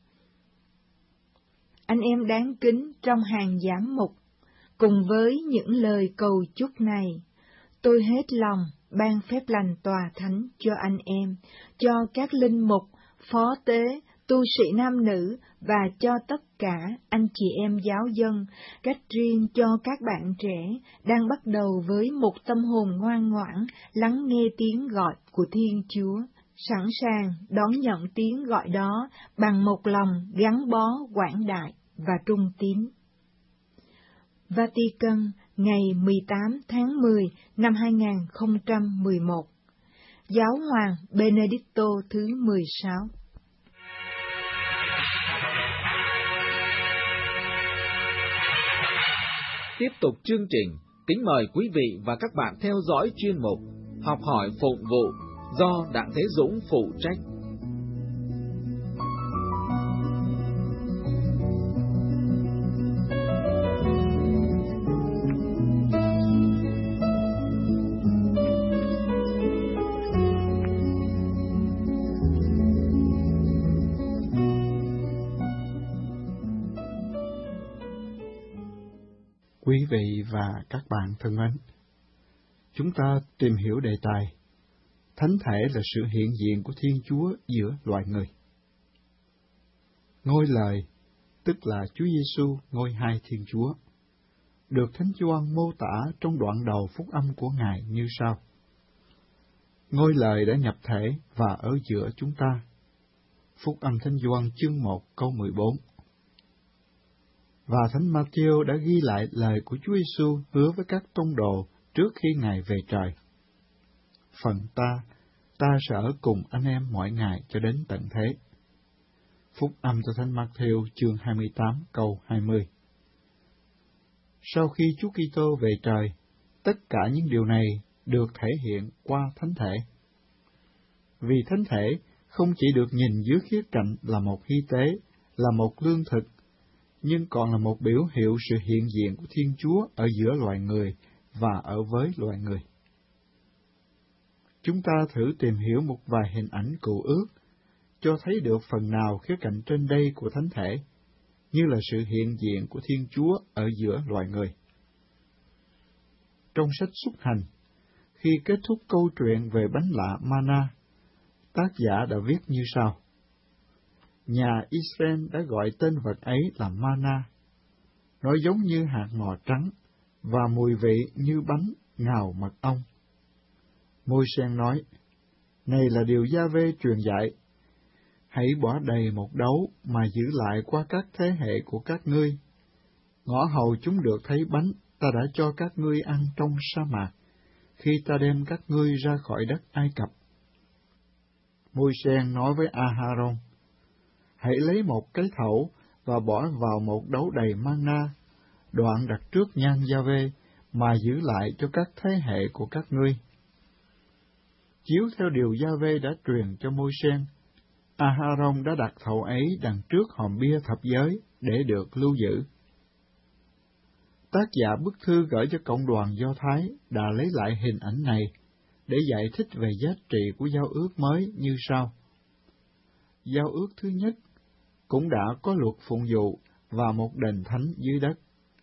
[SPEAKER 3] Anh em đáng kính trong hàng giám mục, cùng với những lời cầu chúc này, tôi hết lòng ban phép lành tòa thánh cho anh em, cho các linh mục, phó tế, tu sĩ nam nữ và cho tất cả anh chị em giáo dân, cách riêng cho các bạn trẻ đang bắt đầu với một tâm hồn ngoan ngoãn lắng nghe tiếng gọi của Thiên Chúa, sẵn sàng đón nhận tiếng gọi đó bằng một lòng gắn bó quảng đại và trung tín. Vatican, ngày 18 tháng 10 năm 2011. Giáo hoàng Benedicto thứ 16.
[SPEAKER 1] Tiếp tục chương trình, kính mời quý vị và các bạn theo dõi chuyên mục Học hỏi phụng vụ do Đặng Thế Dũng phụ trách.
[SPEAKER 4] Quý vị và các bạn thân mến, chúng ta tìm hiểu đề tài Thánh thể là sự hiện diện của Thiên Chúa giữa loài người. Ngôi lời, tức là Chúa Giêsu ngôi hai Thiên Chúa, được Thánh Gioan mô tả trong đoạn đầu phúc âm của Ngài như sau: Ngôi lời đã nhập thể và ở giữa chúng ta. Phúc âm Thánh Gioan chương 1 câu 14. Và Thánh Ma-thi-ô đã ghi lại lời của Chúa Giêsu hứa với các tông đồ trước khi Ngài về trời: Phần ta sẽ ở cùng anh em mọi ngày cho đến tận thế. Phúc âm cho Thánh Ma-thi-ô chương 28 câu 20. Sau khi Chúa Kitô về trời, tất cả những điều này được thể hiện qua Thánh thể. Vì Thánh thể không chỉ được nhìn dưới khía cạnh là một hy tế, là một lương thực, nhưng còn là một biểu hiệu sự hiện diện của Thiên Chúa ở giữa loài người và ở với loài người. Chúng ta thử tìm hiểu một vài hình ảnh cựu ước, cho thấy được phần nào khía cạnh trên đây của Thánh thể, như là sự hiện diện của Thiên Chúa ở giữa loài người. Trong sách Xuất Hành, khi kết thúc câu chuyện về bánh lạ Mana, tác giả đã viết như sau: Nhà Israel đã gọi tên vật ấy là Mana. Nó giống như hạt mò trắng, và mùi vị như bánh ngào mật ong. Môi-se nói: Này là điều Gia-vê truyền dạy. Hãy bỏ đầy một đấu mà giữ lại qua các thế hệ của các ngươi. Ngõ hầu chúng được thấy bánh ta đã cho các ngươi ăn trong sa mạc, khi ta đem các ngươi ra khỏi đất Ai Cập. Môi-se nói với A-ha-rôn: Hãy lấy một cái thẩu và bỏ vào một đấu đầy mana, đoạn đặt trước nhan Gia-vê mà giữ lại cho các thế hệ của các ngươi. Chiếu theo điều Gia-vê đã truyền cho Môi-se, A-ha-rôn đã đặt thẩu ấy đằng trước hòm bia thập giới để được lưu giữ. Tác giả bức thư gửi cho cộng đoàn Do Thái đã lấy lại hình ảnh này để giải thích về giá trị của giao ước mới như sau. Giao ước thứ nhất cũng đã có luật phụng vụ và một đền thánh dưới đất,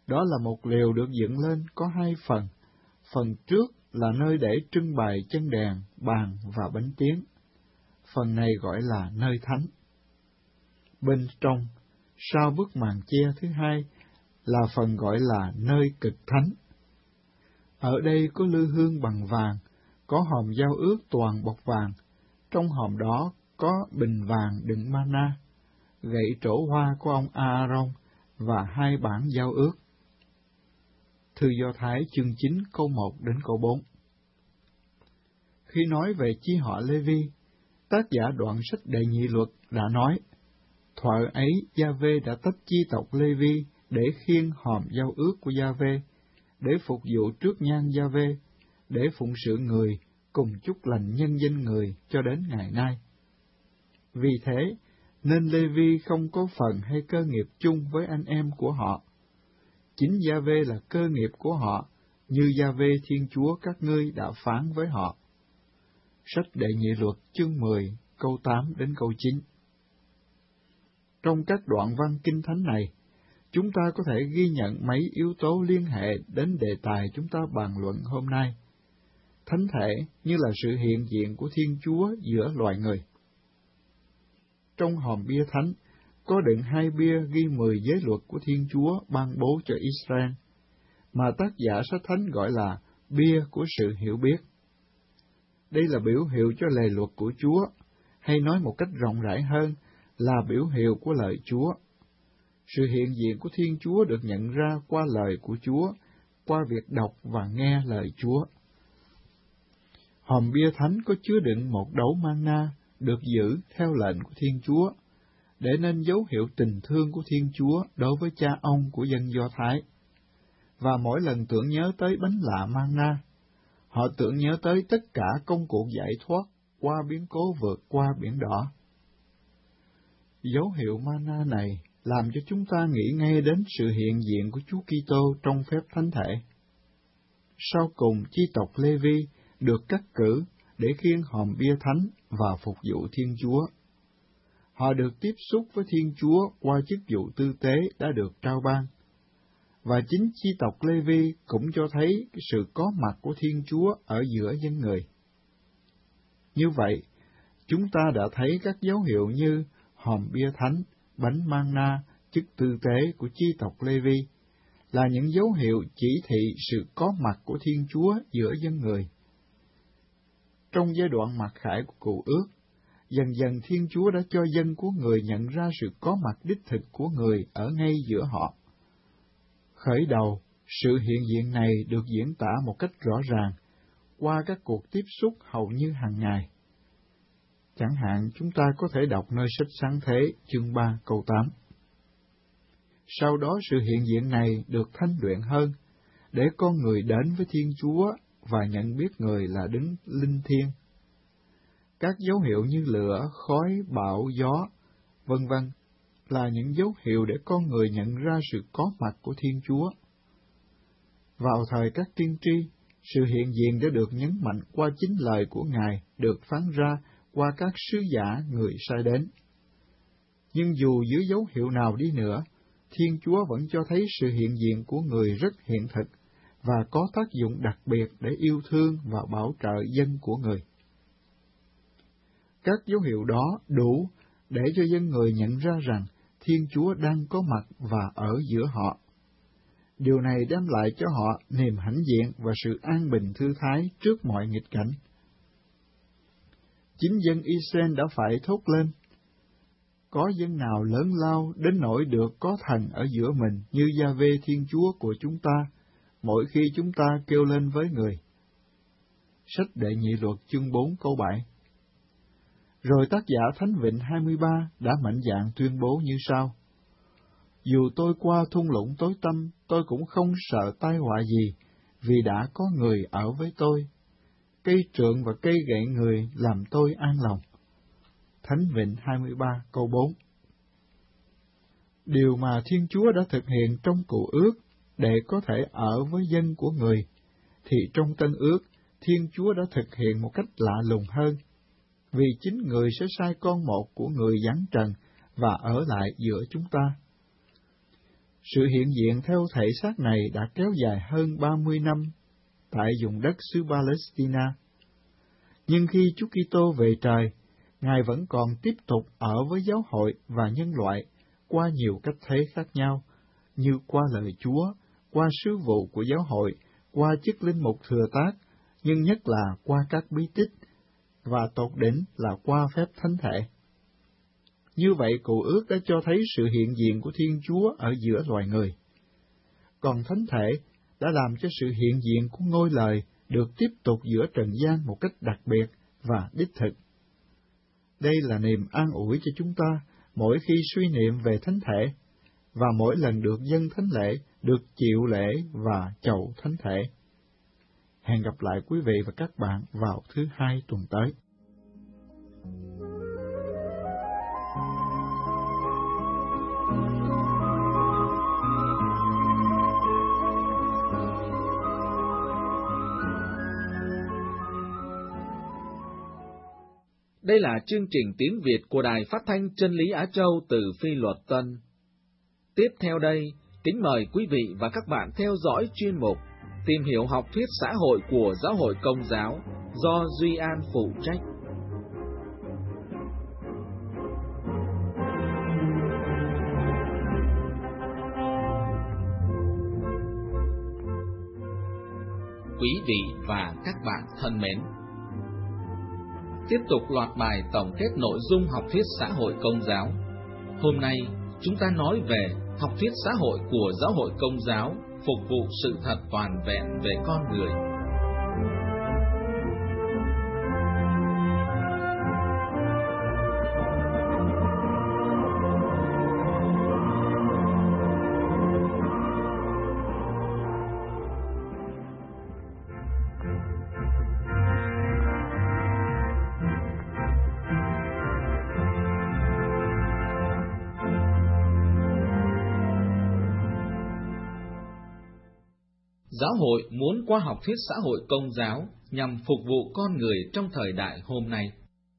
[SPEAKER 4] Đó là một lều được dựng lên có hai phần. Phần trước là nơi để trưng bày chân đèn, bàn và bánh tiếng. Phần này gọi là nơi thánh. Bên trong, sau bức màn che thứ hai, là phần gọi là nơi cực thánh. Ở đây có lư hương bằng vàng, có hòm giao ước toàn bọc vàng, trong hòm đó có bình vàng đựng mana, gậy trổ hoa của ông Aaron và hai bản giao ước. Thư Do Thái chương 9 câu 1 đến câu 4. Khi nói về chi họ Lê-vi, tác giả đoạn sách Đệ Nhị Luật đã nói, thuở ấy Gia-vê đã tách chi tộc Lê-vi để khiêng hòm giao ước của Gia-vê, để phục vụ trước nhan Gia-vê, để phụng sự người cùng chúc lành nhân danh người cho đến ngày nay. Vì thế, nên Lê-vi không có phần hay cơ nghiệp chung với anh em của họ. Chính Gia-vê là cơ nghiệp của họ, như Gia-vê Thiên Chúa các ngươi đã phán với họ. Sách Đệ Nhị Luật chương 10, câu 8 đến câu 9. Trong các đoạn văn kinh thánh này, chúng ta có thể ghi nhận mấy yếu tố liên hệ đến đề tài chúng ta bàn luận hôm nay. Thánh thể như là sự hiện diện của Thiên Chúa giữa loài người. Trong hòm bia thánh, có đựng hai bia ghi 10 giới luật của Thiên Chúa ban bố cho Israel, mà tác giả sách thánh gọi là bia của sự hiểu biết. Đây là biểu hiệu cho lề luật của Chúa, hay nói một cách rộng rãi hơn là biểu hiệu của lời Chúa. Sự hiện diện của Thiên Chúa được nhận ra qua lời của Chúa, qua việc đọc và nghe lời Chúa. Hòm bia thánh có chứa đựng một đấu manna được giữ theo lệnh của Thiên Chúa, để nên dấu hiệu tình thương của Thiên Chúa đối với cha ông của dân Do Thái. Và mỗi lần tưởng nhớ tới bánh lạ manna, họ tưởng nhớ tới tất cả công cuộc giải thoát qua biến cố vượt qua biển đỏ. Dấu hiệu manna này làm cho chúng ta nghĩ ngay đến sự hiện diện của Chúa Kitô trong phép thánh thể. Sau cùng, chi tộc Lê-vi được cắt cử để khiêng hòm bia thánh và phục vụ Thiên Chúa. Họ được tiếp xúc với Thiên Chúa qua chức vụ tư tế đã được trao ban. Và chính chi tộc Lê-vi cũng cho thấy sự có mặt của Thiên Chúa ở giữa dân người. Như vậy, chúng ta đã thấy các dấu hiệu như hòm bia thánh, bánh manna, chức tư tế của chi tộc Lê-vi là những dấu hiệu chỉ thị sự có mặt của Thiên Chúa giữa dân người. Trong giai đoạn mặc khải của Cựu Ước, dần dần Thiên Chúa đã cho dân của người nhận ra sự có mặt đích thực của người ở ngay giữa họ. Khởi đầu, sự hiện diện này được diễn tả một cách rõ ràng qua các cuộc tiếp xúc hầu như hàng ngày. Chẳng hạn chúng ta có thể đọc nơi sách Sáng Thế chương 3 câu 8. Sau đó sự hiện diện này được thanh luyện hơn, để con người đến với Thiên Chúa và nhận biết người là đấng linh thiêng. Các dấu hiệu như lửa, khói, bão, gió, vân vân là những dấu hiệu để con người nhận ra sự có mặt của Thiên Chúa. Vào thời các tiên tri, sự hiện diện đã được nhấn mạnh qua chính lời của Ngài được phán ra qua các sứ giả người sai đến. Nhưng dù dưới dấu hiệu nào đi nữa, Thiên Chúa vẫn cho thấy sự hiện diện của người rất hiện thực và có tác dụng đặc biệt để yêu thương và bảo trợ dân của người. Các dấu hiệu đó đủ để cho dân người nhận ra rằng Thiên Chúa đang có mặt và ở giữa họ. Điều này đem lại cho họ niềm hãnh diện và sự an bình thư thái trước mọi nghịch cảnh. Chính dân Israel đã phải thốt lên: có dân nào lớn lao đến nỗi được có thần ở giữa mình như Gia-vê Thiên Chúa của chúng ta, mỗi khi chúng ta kêu lên với người. Sách Đệ Nhị Luật chương 4 câu 7. Rồi tác giả Thánh Vịnh 23 đã mạnh dạn tuyên bố như sau: dù tôi qua thung lũng tối tăm, tôi cũng không sợ tai họa gì, vì đã có người ở với tôi. Cây trượng và cây gậy người làm tôi an lòng. Thánh Vịnh 23 câu 4. Điều mà Thiên Chúa đã thực hiện trong Cựu Ước để có thể ở với dân của người, thì trong Tân Ước, Thiên Chúa đã thực hiện một cách lạ lùng hơn, vì chính người sẽ sai con một của người giáng trần và ở lại giữa chúng ta. Sự hiện diện theo thể xác này đã kéo dài hơn 30 năm tại vùng đất xứ Palestina. Nhưng khi Chúa Kitô về trời, Ngài vẫn còn tiếp tục ở với giáo hội và nhân loại qua nhiều cách thế khác nhau, như qua lời Chúa, qua sứ vụ của giáo hội, qua chức linh mục thừa tác, nhưng nhất là qua các bí tích, và tột đỉnh là qua phép thánh thể. Như vậy, Cựu Ước đã cho thấy sự hiện diện của Thiên Chúa ở giữa loài người. Còn thánh thể đã làm cho sự hiện diện của ngôi lời được tiếp tục giữa trần gian một cách đặc biệt và đích thực. Đây là niềm an ủi cho chúng ta mỗi khi suy niệm về thánh thể, và mỗi lần được dâng thánh lễ, được chịu lễ và chầu thánh thể. Hẹn gặp lại quý vị và các bạn vào thứ Hai tuần tới.
[SPEAKER 1] Đây là chương trình tiếng Việt của Đài Phát thanh Chân lý Á Châu từ Phi Luật Tân. Tiếp theo đây, kính mời quý vị và các bạn theo dõi chuyên mục Tìm hiểu học thuyết xã hội của Giáo hội Công giáo do Duy An phụ trách. Quý vị và các bạn thân mến, tiếp tục loạt bài tổng kết nội dung học thuyết xã hội Công giáo. Hôm nay, chúng ta nói về học thuyết xã hội của Giáo hội Công giáo phục vụ sự thật toàn vẹn về con người. Giáo hội muốn qua học thuyết xã hội Công giáo nhằm phục vụ con người trong thời đại hôm nay.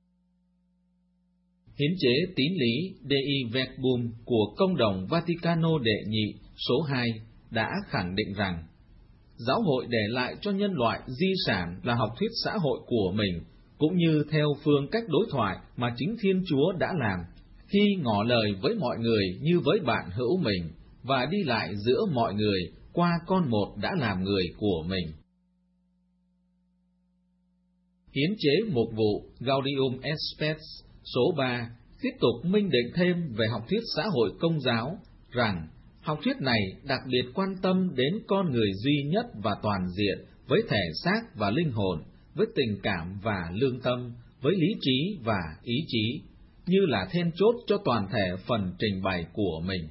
[SPEAKER 1] Hiến chế tín lý Dei Verbum của Công đồng Vaticano đệ nhị số 2 đã khẳng định rằng giáo hội để lại cho nhân loại di sản là học thuyết xã hội của mình, cũng như theo phương cách đối thoại mà chính Thiên Chúa đã làm khi ngỏ lời với mọi người như với bạn hữu mình và đi lại giữa mọi người qua con một đã làm người của mình. Hiến chế mục vụ Gaudium et Spes số 3 tiếp tục minh định thêm về học thuyết xã hội Công giáo rằng học thuyết này đặc biệt quan tâm đến con người duy nhất và toàn diện, với thể xác và linh hồn, với tình cảm và lương tâm, với lý trí và ý chí, như là then chốt cho toàn thể phần trình bày của mình.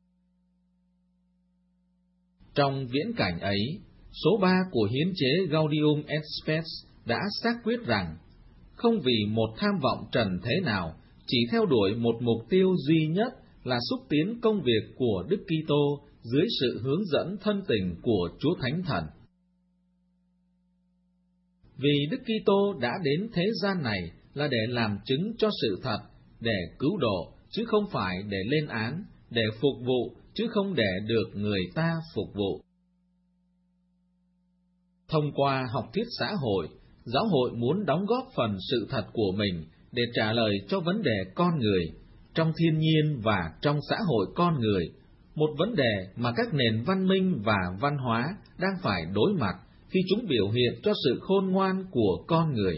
[SPEAKER 1] Trong viễn cảnh ấy, số 3 của hiến chế Gaudium et Spes đã xác quyết rằng, không vì một tham vọng trần thế nào, chỉ theo đuổi một mục tiêu duy nhất là xúc tiến công việc của Đức Kitô dưới sự hướng dẫn thân tình của Chúa Thánh Thần. Vì Đức Kitô đã đến thế gian này là để làm chứng cho sự thật, để cứu độ, chứ không phải để lên án, để phục vụ, chứ không để được người ta phục vụ. Thông qua học thuyết xã hội, giáo hội muốn đóng góp phần sự thật của mình để trả lời cho vấn đề con người, trong thiên nhiên và trong xã hội con người, một vấn đề mà các nền văn minh và văn hóa đang phải đối mặt khi chúng biểu hiện cho sự khôn ngoan của con người.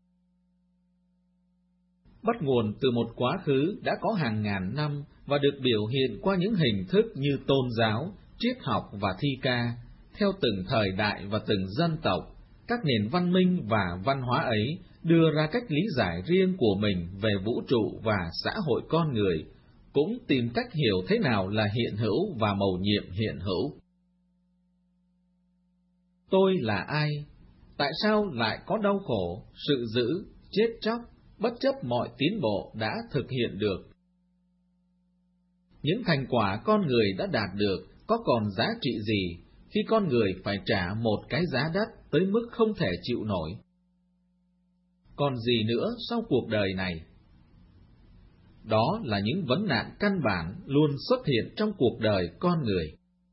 [SPEAKER 1] Bắt nguồn từ một quá khứ đã có hàng ngàn năm và được biểu hiện qua những hình thức như tôn giáo, triết học và thi ca, theo từng thời đại và từng dân tộc, các nền văn minh và văn hóa ấy đưa ra cách lý giải riêng của mình về vũ trụ và xã hội con người, cũng tìm cách hiểu thế nào là hiện hữu và mầu nhiệm hiện hữu. Tôi là ai? Tại sao lại có đau khổ, sự dữ, chết chóc, bất chấp mọi tiến bộ đã thực hiện được? Những thành quả con người đã đạt được có còn giá trị gì khi con người phải trả một cái giá đắt tới mức không thể chịu nổi? Còn gì nữa sau cuộc đời này? đó là những vấn nạn căn bản luôn xuất hiện trong cuộc đời con người.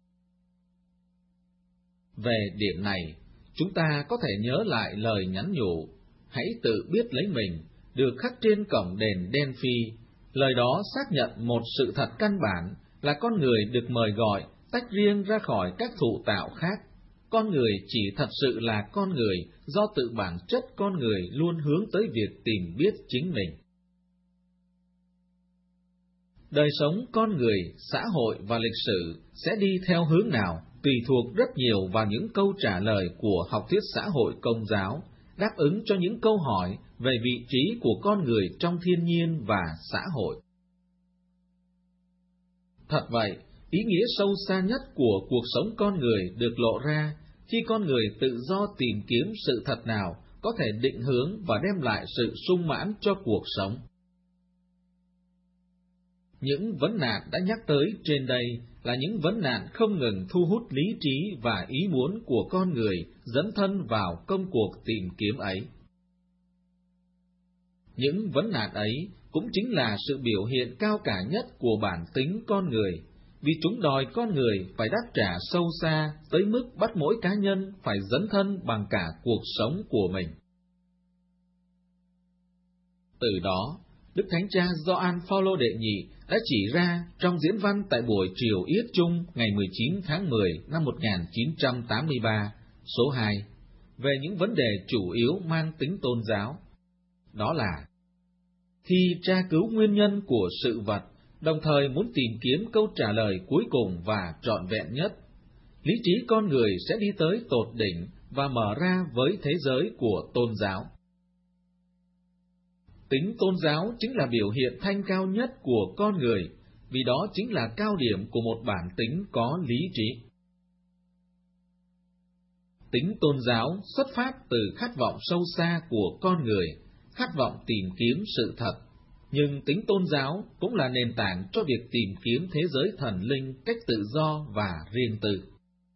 [SPEAKER 1] Về điểm này, chúng ta có thể nhớ lại lời nhắn nhủ, hãy tự biết lấy mình, được khắc trên cổng đền Delphi. Lời đó xác nhận một sự thật căn bản là con người được mời gọi tách riêng ra khỏi các thụ tạo khác. Con người chỉ thật sự là con người do tự bản chất con người luôn hướng tới việc tìm biết chính mình. Đời sống con người, xã hội và lịch sử sẽ đi theo hướng nào tùy thuộc rất nhiều vào những câu trả lời của học thuyết xã hội Công giáo, đáp ứng cho những câu hỏi về vị trí của con người trong thiên nhiên và xã hội. Thật vậy, ý nghĩa sâu xa nhất của cuộc sống con người được lộ ra khi con người tự do tìm kiếm sự thật nào có thể định hướng và đem lại sự sung mãn cho cuộc sống. Những vấn nạn đã nhắc tới trên đây là những vấn nạn không ngừng thu hút lý trí và ý muốn của con người dấn thân vào công cuộc tìm kiếm ấy. Những vấn nạn ấy cũng chính là sự biểu hiện cao cả nhất của bản tính con người, vì chúng đòi con người phải đáp trả sâu xa tới mức bắt mỗi cá nhân phải dấn thân bằng cả cuộc sống của mình. Từ đó, Đức Thánh Cha Gioan Phaolô đệ nhị đã chỉ ra trong diễn văn tại buổi triều Yết Chung ngày 19 tháng 10 năm 1983, số 2, về những vấn đề chủ yếu mang tính tôn giáo. Đó là, khi tra cứu nguyên nhân của sự vật, đồng thời muốn tìm kiếm câu trả lời cuối cùng và trọn vẹn nhất, lý trí con người sẽ đi tới tột đỉnh và mở ra với thế giới của tôn giáo. Tính tôn giáo chính là biểu hiện thanh cao nhất của con người, vì đó chính là cao điểm của một bản tính có lý trí. Tính tôn giáo xuất phát từ khát vọng sâu xa của con người, khát vọng tìm kiếm sự thật, nhưng tính tôn giáo cũng là nền tảng cho việc tìm kiếm thế giới thần linh cách tự do và riêng tư.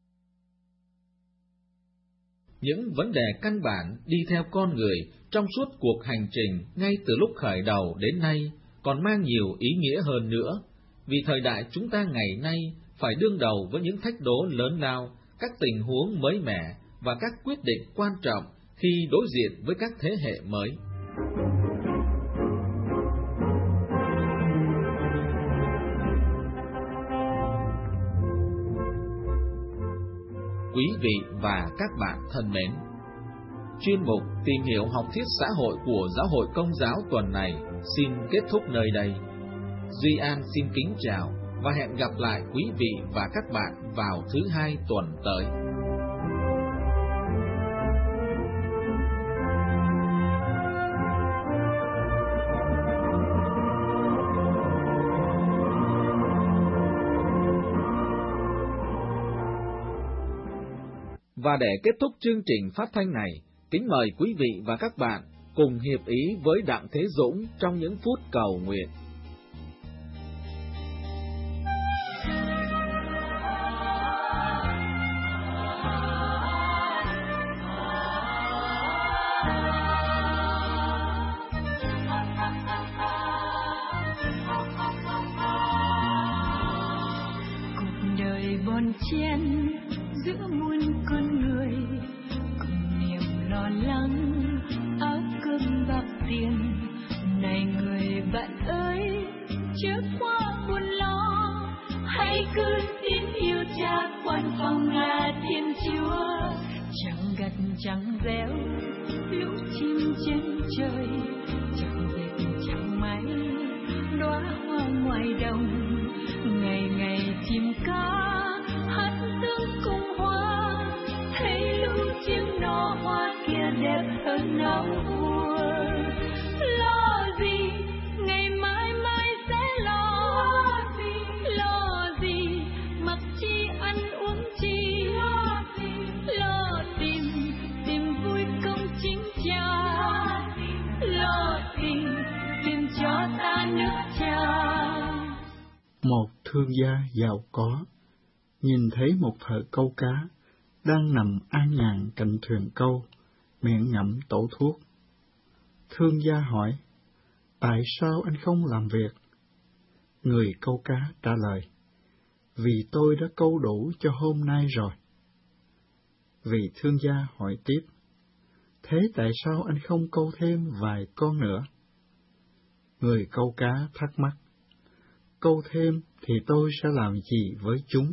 [SPEAKER 1] Những vấn đề căn bản đi theo con người trong suốt cuộc hành trình ngay từ lúc khởi đầu đến nay còn mang nhiều ý nghĩa hơn nữa, vì thời đại chúng ta ngày nay phải đương đầu với những thách đố lớn lao, các tình huống mới mẻ và các quyết định quan trọng khi đối diện với các thế hệ mới. Quý vị và các bạn thân mến, chuyên mục Tìm hiểu học thuyết xã hội của Giáo hội Công giáo tuần này xin kết thúc nơi đây. Duy An xin kính chào và hẹn gặp lại quý vị và các bạn vào thứ Hai tuần tới. Và để kết thúc chương trình phát thanh này, kính mời quý vị và các bạn cùng hiệp ý với Đặng Thế Dũng trong những phút cầu nguyện.
[SPEAKER 5] Cuộc đời bon chen giữa muôn con người, cùng niềm lo lắng áo cơm bạc tiền. Này người bạn ơi, chớ quá buồn lo, hãy cứ tin yêu Cha quan phòng là Thiên Chúa. Chẳng gặt chẳng gieo lũ chim trên trời, chẳng dệt chẳng may đóa hoa ngoài đồng. Ngày ngày chim ca hát tương cùng hoa, thấy lũ chim nở hoa kia đẹp hơn nắng mùa. Lo gì ngày mai mai sẽ lo gì mặc chi ăn uống chi, lo tìm vui công chính Cha, lo tìm cho ta nước Cha.
[SPEAKER 4] Một thương gia giàu có nhìn thấy một thợ câu cá đang nằm an nhàn cạnh thuyền câu, miệng ngậm tổ thuốc. Thương gia hỏi, tại sao anh không làm việc Người câu cá trả lời, vì tôi đã câu đủ cho hôm nay rồi. Vị thương gia hỏi tiếp, thế tại sao anh không câu thêm vài con nữa? Người câu cá thắc mắc, câu thêm thì tôi sẽ làm gì với chúng?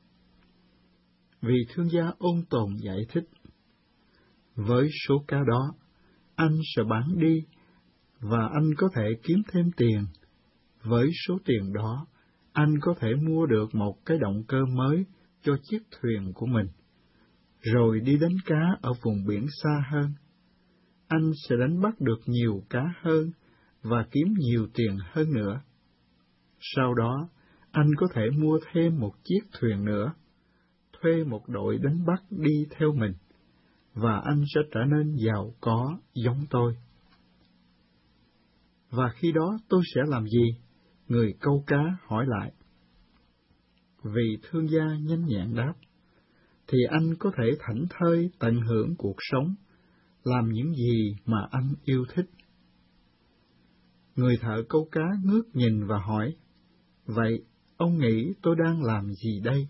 [SPEAKER 4] Vị thương gia ôn tồn giải thích, với số cá đó, anh sẽ bán đi, và anh có thể kiếm thêm tiền. Với số tiền đó, anh có thể mua được một cái động cơ mới cho chiếc thuyền của mình, rồi đi đánh cá ở vùng biển xa hơn. Anh sẽ đánh bắt được nhiều cá hơn và kiếm nhiều tiền hơn nữa. Sau đó, anh có thể mua thêm một chiếc thuyền nữa, thuê một đội đánh bắt đi theo mình, và anh sẽ trở nên giàu có giống tôi. Và khi đó tôi sẽ làm gì? Người câu cá hỏi lại. Vị thương gia nhanh nhẹn đáp, thì anh có thể thảnh thơi tận hưởng cuộc sống, làm những gì mà anh yêu thích. Người thợ câu cá ngước nhìn và hỏi, vậy ông nghĩ tôi đang làm gì đây?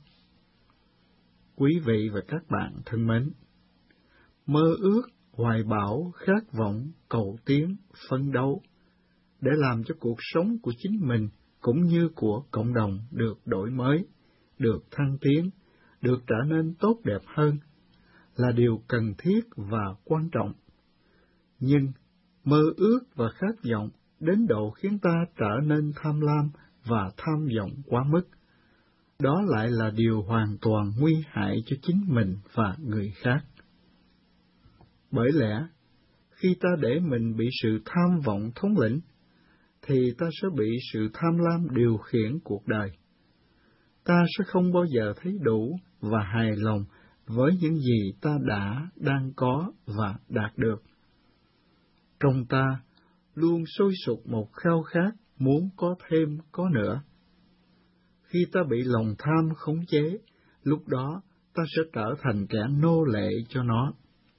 [SPEAKER 4] Quý vị và các bạn thân mến, mơ ước, hoài bão, khát vọng, cầu tiến, phấn đấu, để làm cho cuộc sống của chính mình cũng như của cộng đồng được đổi mới, được thăng tiến, được trở nên tốt đẹp hơn, là điều cần thiết và quan trọng. Nhưng mơ ước và khát vọng đến độ khiến ta trở nên tham lam và tham vọng quá mức, đó lại là điều hoàn toàn nguy hại cho chính mình và người khác. Bởi lẽ, khi ta để mình bị sự tham vọng thống lĩnh, thì ta sẽ bị sự tham lam điều khiển cuộc đời. Ta sẽ không bao giờ thấy đủ và hài lòng với những gì ta đang có và đạt được. Trong ta luôn sôi sục một khao khát muốn có thêm có nữa. Khi ta bị lòng tham khống chế, lúc đó ta sẽ trở thành kẻ nô lệ cho nó.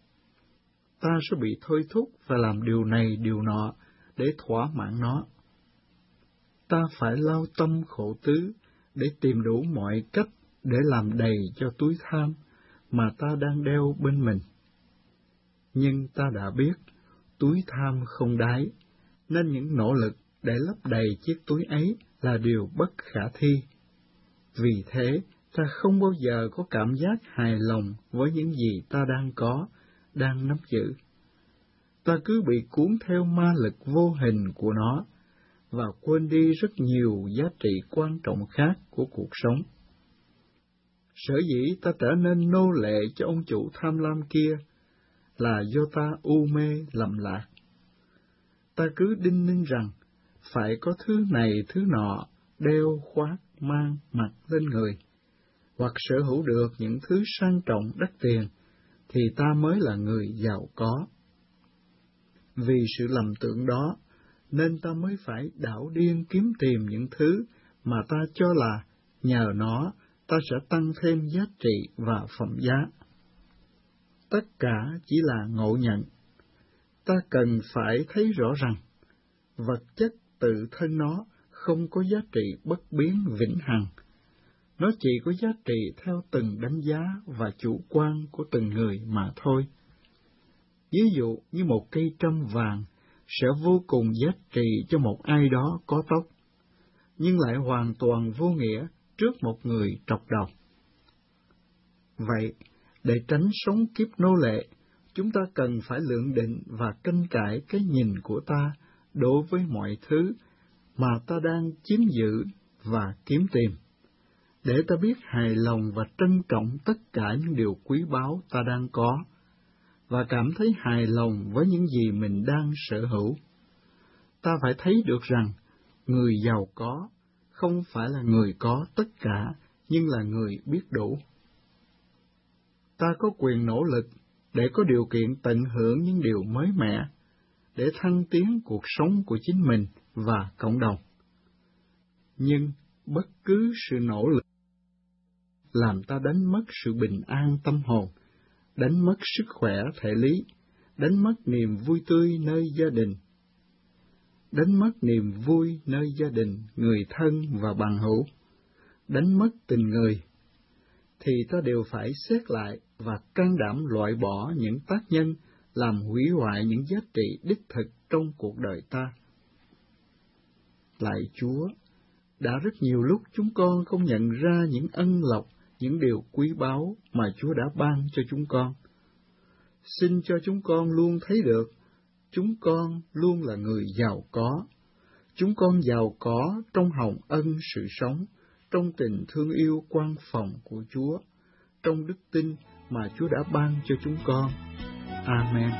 [SPEAKER 4] Ta sẽ bị thôi thúc phải làm điều này điều nọ để thỏa mãn nó. Ta phải lao tâm khổ tứ để tìm đủ mọi cách để làm đầy cho túi tham mà ta đang đeo bên mình. Nhưng ta đã biết túi tham không đáy, nên những nỗ lực để lấp đầy chiếc túi ấy là điều bất khả thi. Vì thế, ta không bao giờ có cảm giác hài lòng với những gì ta đang có, đang nắm giữ. Ta cứ bị cuốn theo ma lực vô hình của nó, và quên đi rất nhiều giá trị quan trọng khác của cuộc sống. Sở dĩ ta trở nên nô lệ cho ông chủ tham lam kia là do ta u mê lầm lạc. Ta cứ đinh ninh rằng phải có thứ này thứ nọ đeo khoác mang mặc lên người, hoặc sở hữu được những thứ sang trọng đắt tiền, thì ta mới là người giàu có. Vì sự lầm tưởng đó, nên ta mới phải đảo điên kiếm tìm những thứ mà ta cho là nhờ nó ta sẽ tăng thêm giá trị và phẩm giá. Tất cả chỉ là ngộ nhận. Ta cần phải thấy rõ rằng vật chất tự thân nó không có giá trị bất biến vĩnh hằng. Nó chỉ có giá trị theo từng đánh giá và chủ quan của từng người mà thôi. Ví dụ như một cây trâm vàng sẽ vô cùng giá trị cho một ai đó có tóc, nhưng lại hoàn toàn vô nghĩa trước một người trọc đầu. Vậy, để tránh sống kiếp nô lệ, chúng ta cần phải lượng định và canh cải cái nhìn của ta đối với mọi thứ mà ta đang chiếm giữ và kiếm tìm, để ta biết hài lòng và trân trọng tất cả những điều quý báu ta đang có, và cảm thấy hài lòng với những gì mình đang sở hữu. Ta phải thấy được rằng, người giàu có không phải là người có tất cả, nhưng là người biết đủ. Ta có quyền nỗ lực để có điều kiện tận hưởng những điều mới mẻ, để thăng tiến cuộc sống của chính mình và cộng đồng. Nhưng bất cứ sự nỗ lực làm ta đánh mất sự bình an tâm hồn, đánh mất sức khỏe thể lý, đánh mất niềm vui tươi nơi gia đình. đánh mất niềm vui nơi gia đình, người thân và bằng hữu, đánh mất tình người, thì ta đều phải xét lại và can đảm loại bỏ những tác nhân làm hủy hoại những giá trị đích thực trong cuộc đời ta. Lạy Chúa, đã rất nhiều lúc chúng con không nhận ra những ân lộc, những điều quý báu mà Chúa đã ban cho chúng con. Xin cho chúng con luôn thấy được, chúng con luôn là người giàu có. Chúng con giàu có trong hồng ân sự sống, trong tình thương yêu quan phòng của Chúa, trong đức tin mà Chúa đã ban cho chúng con. Amen.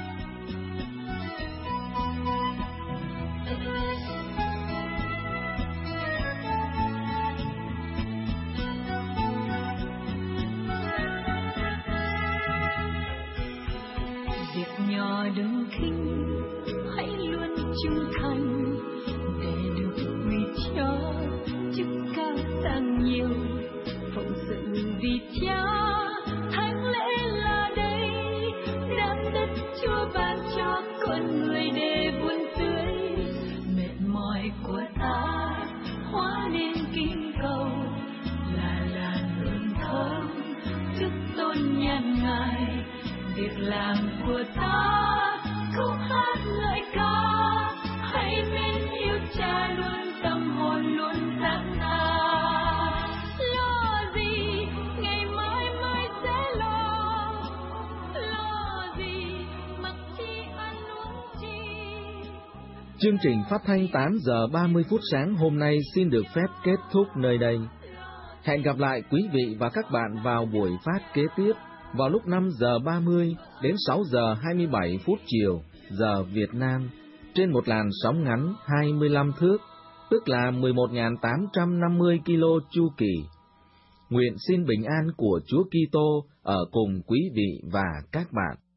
[SPEAKER 5] Việc nhỏ đừng khinh, hãy luôn trung thành để được quy cho chức cao sang nhiều. Phụng sự vì Cha, thánh lễ là đây, đắp đất Chúa ban cho con người để buôn tươi. Mệt mỏi của ta hóa nên kim cầu, là làn hương thơm chức tôn nhan Ngài. Việc làm của ta khúc hát lời ca, hãy mến yêu Cha luôn, tâm hồn luôn sáng tha. Lo gì ngày mai mai sẽ lo gì mặc chi ăn uống chi.
[SPEAKER 1] Chương trình phát thanh 8 giờ 30 phút sáng hôm nay xin được phép kết thúc nơi đây. Hẹn gặp lại quý vị và các bạn vào buổi phát kế tiếp vào lúc 5 giờ 30 đến 6 giờ 27 phút chiều, giờ Việt Nam, trên một làn sóng ngắn 25 thước, tức là 11.850 kilo chu kỳ. Nguyện xin bình an của Chúa Kitô ở cùng quý vị và các bạn.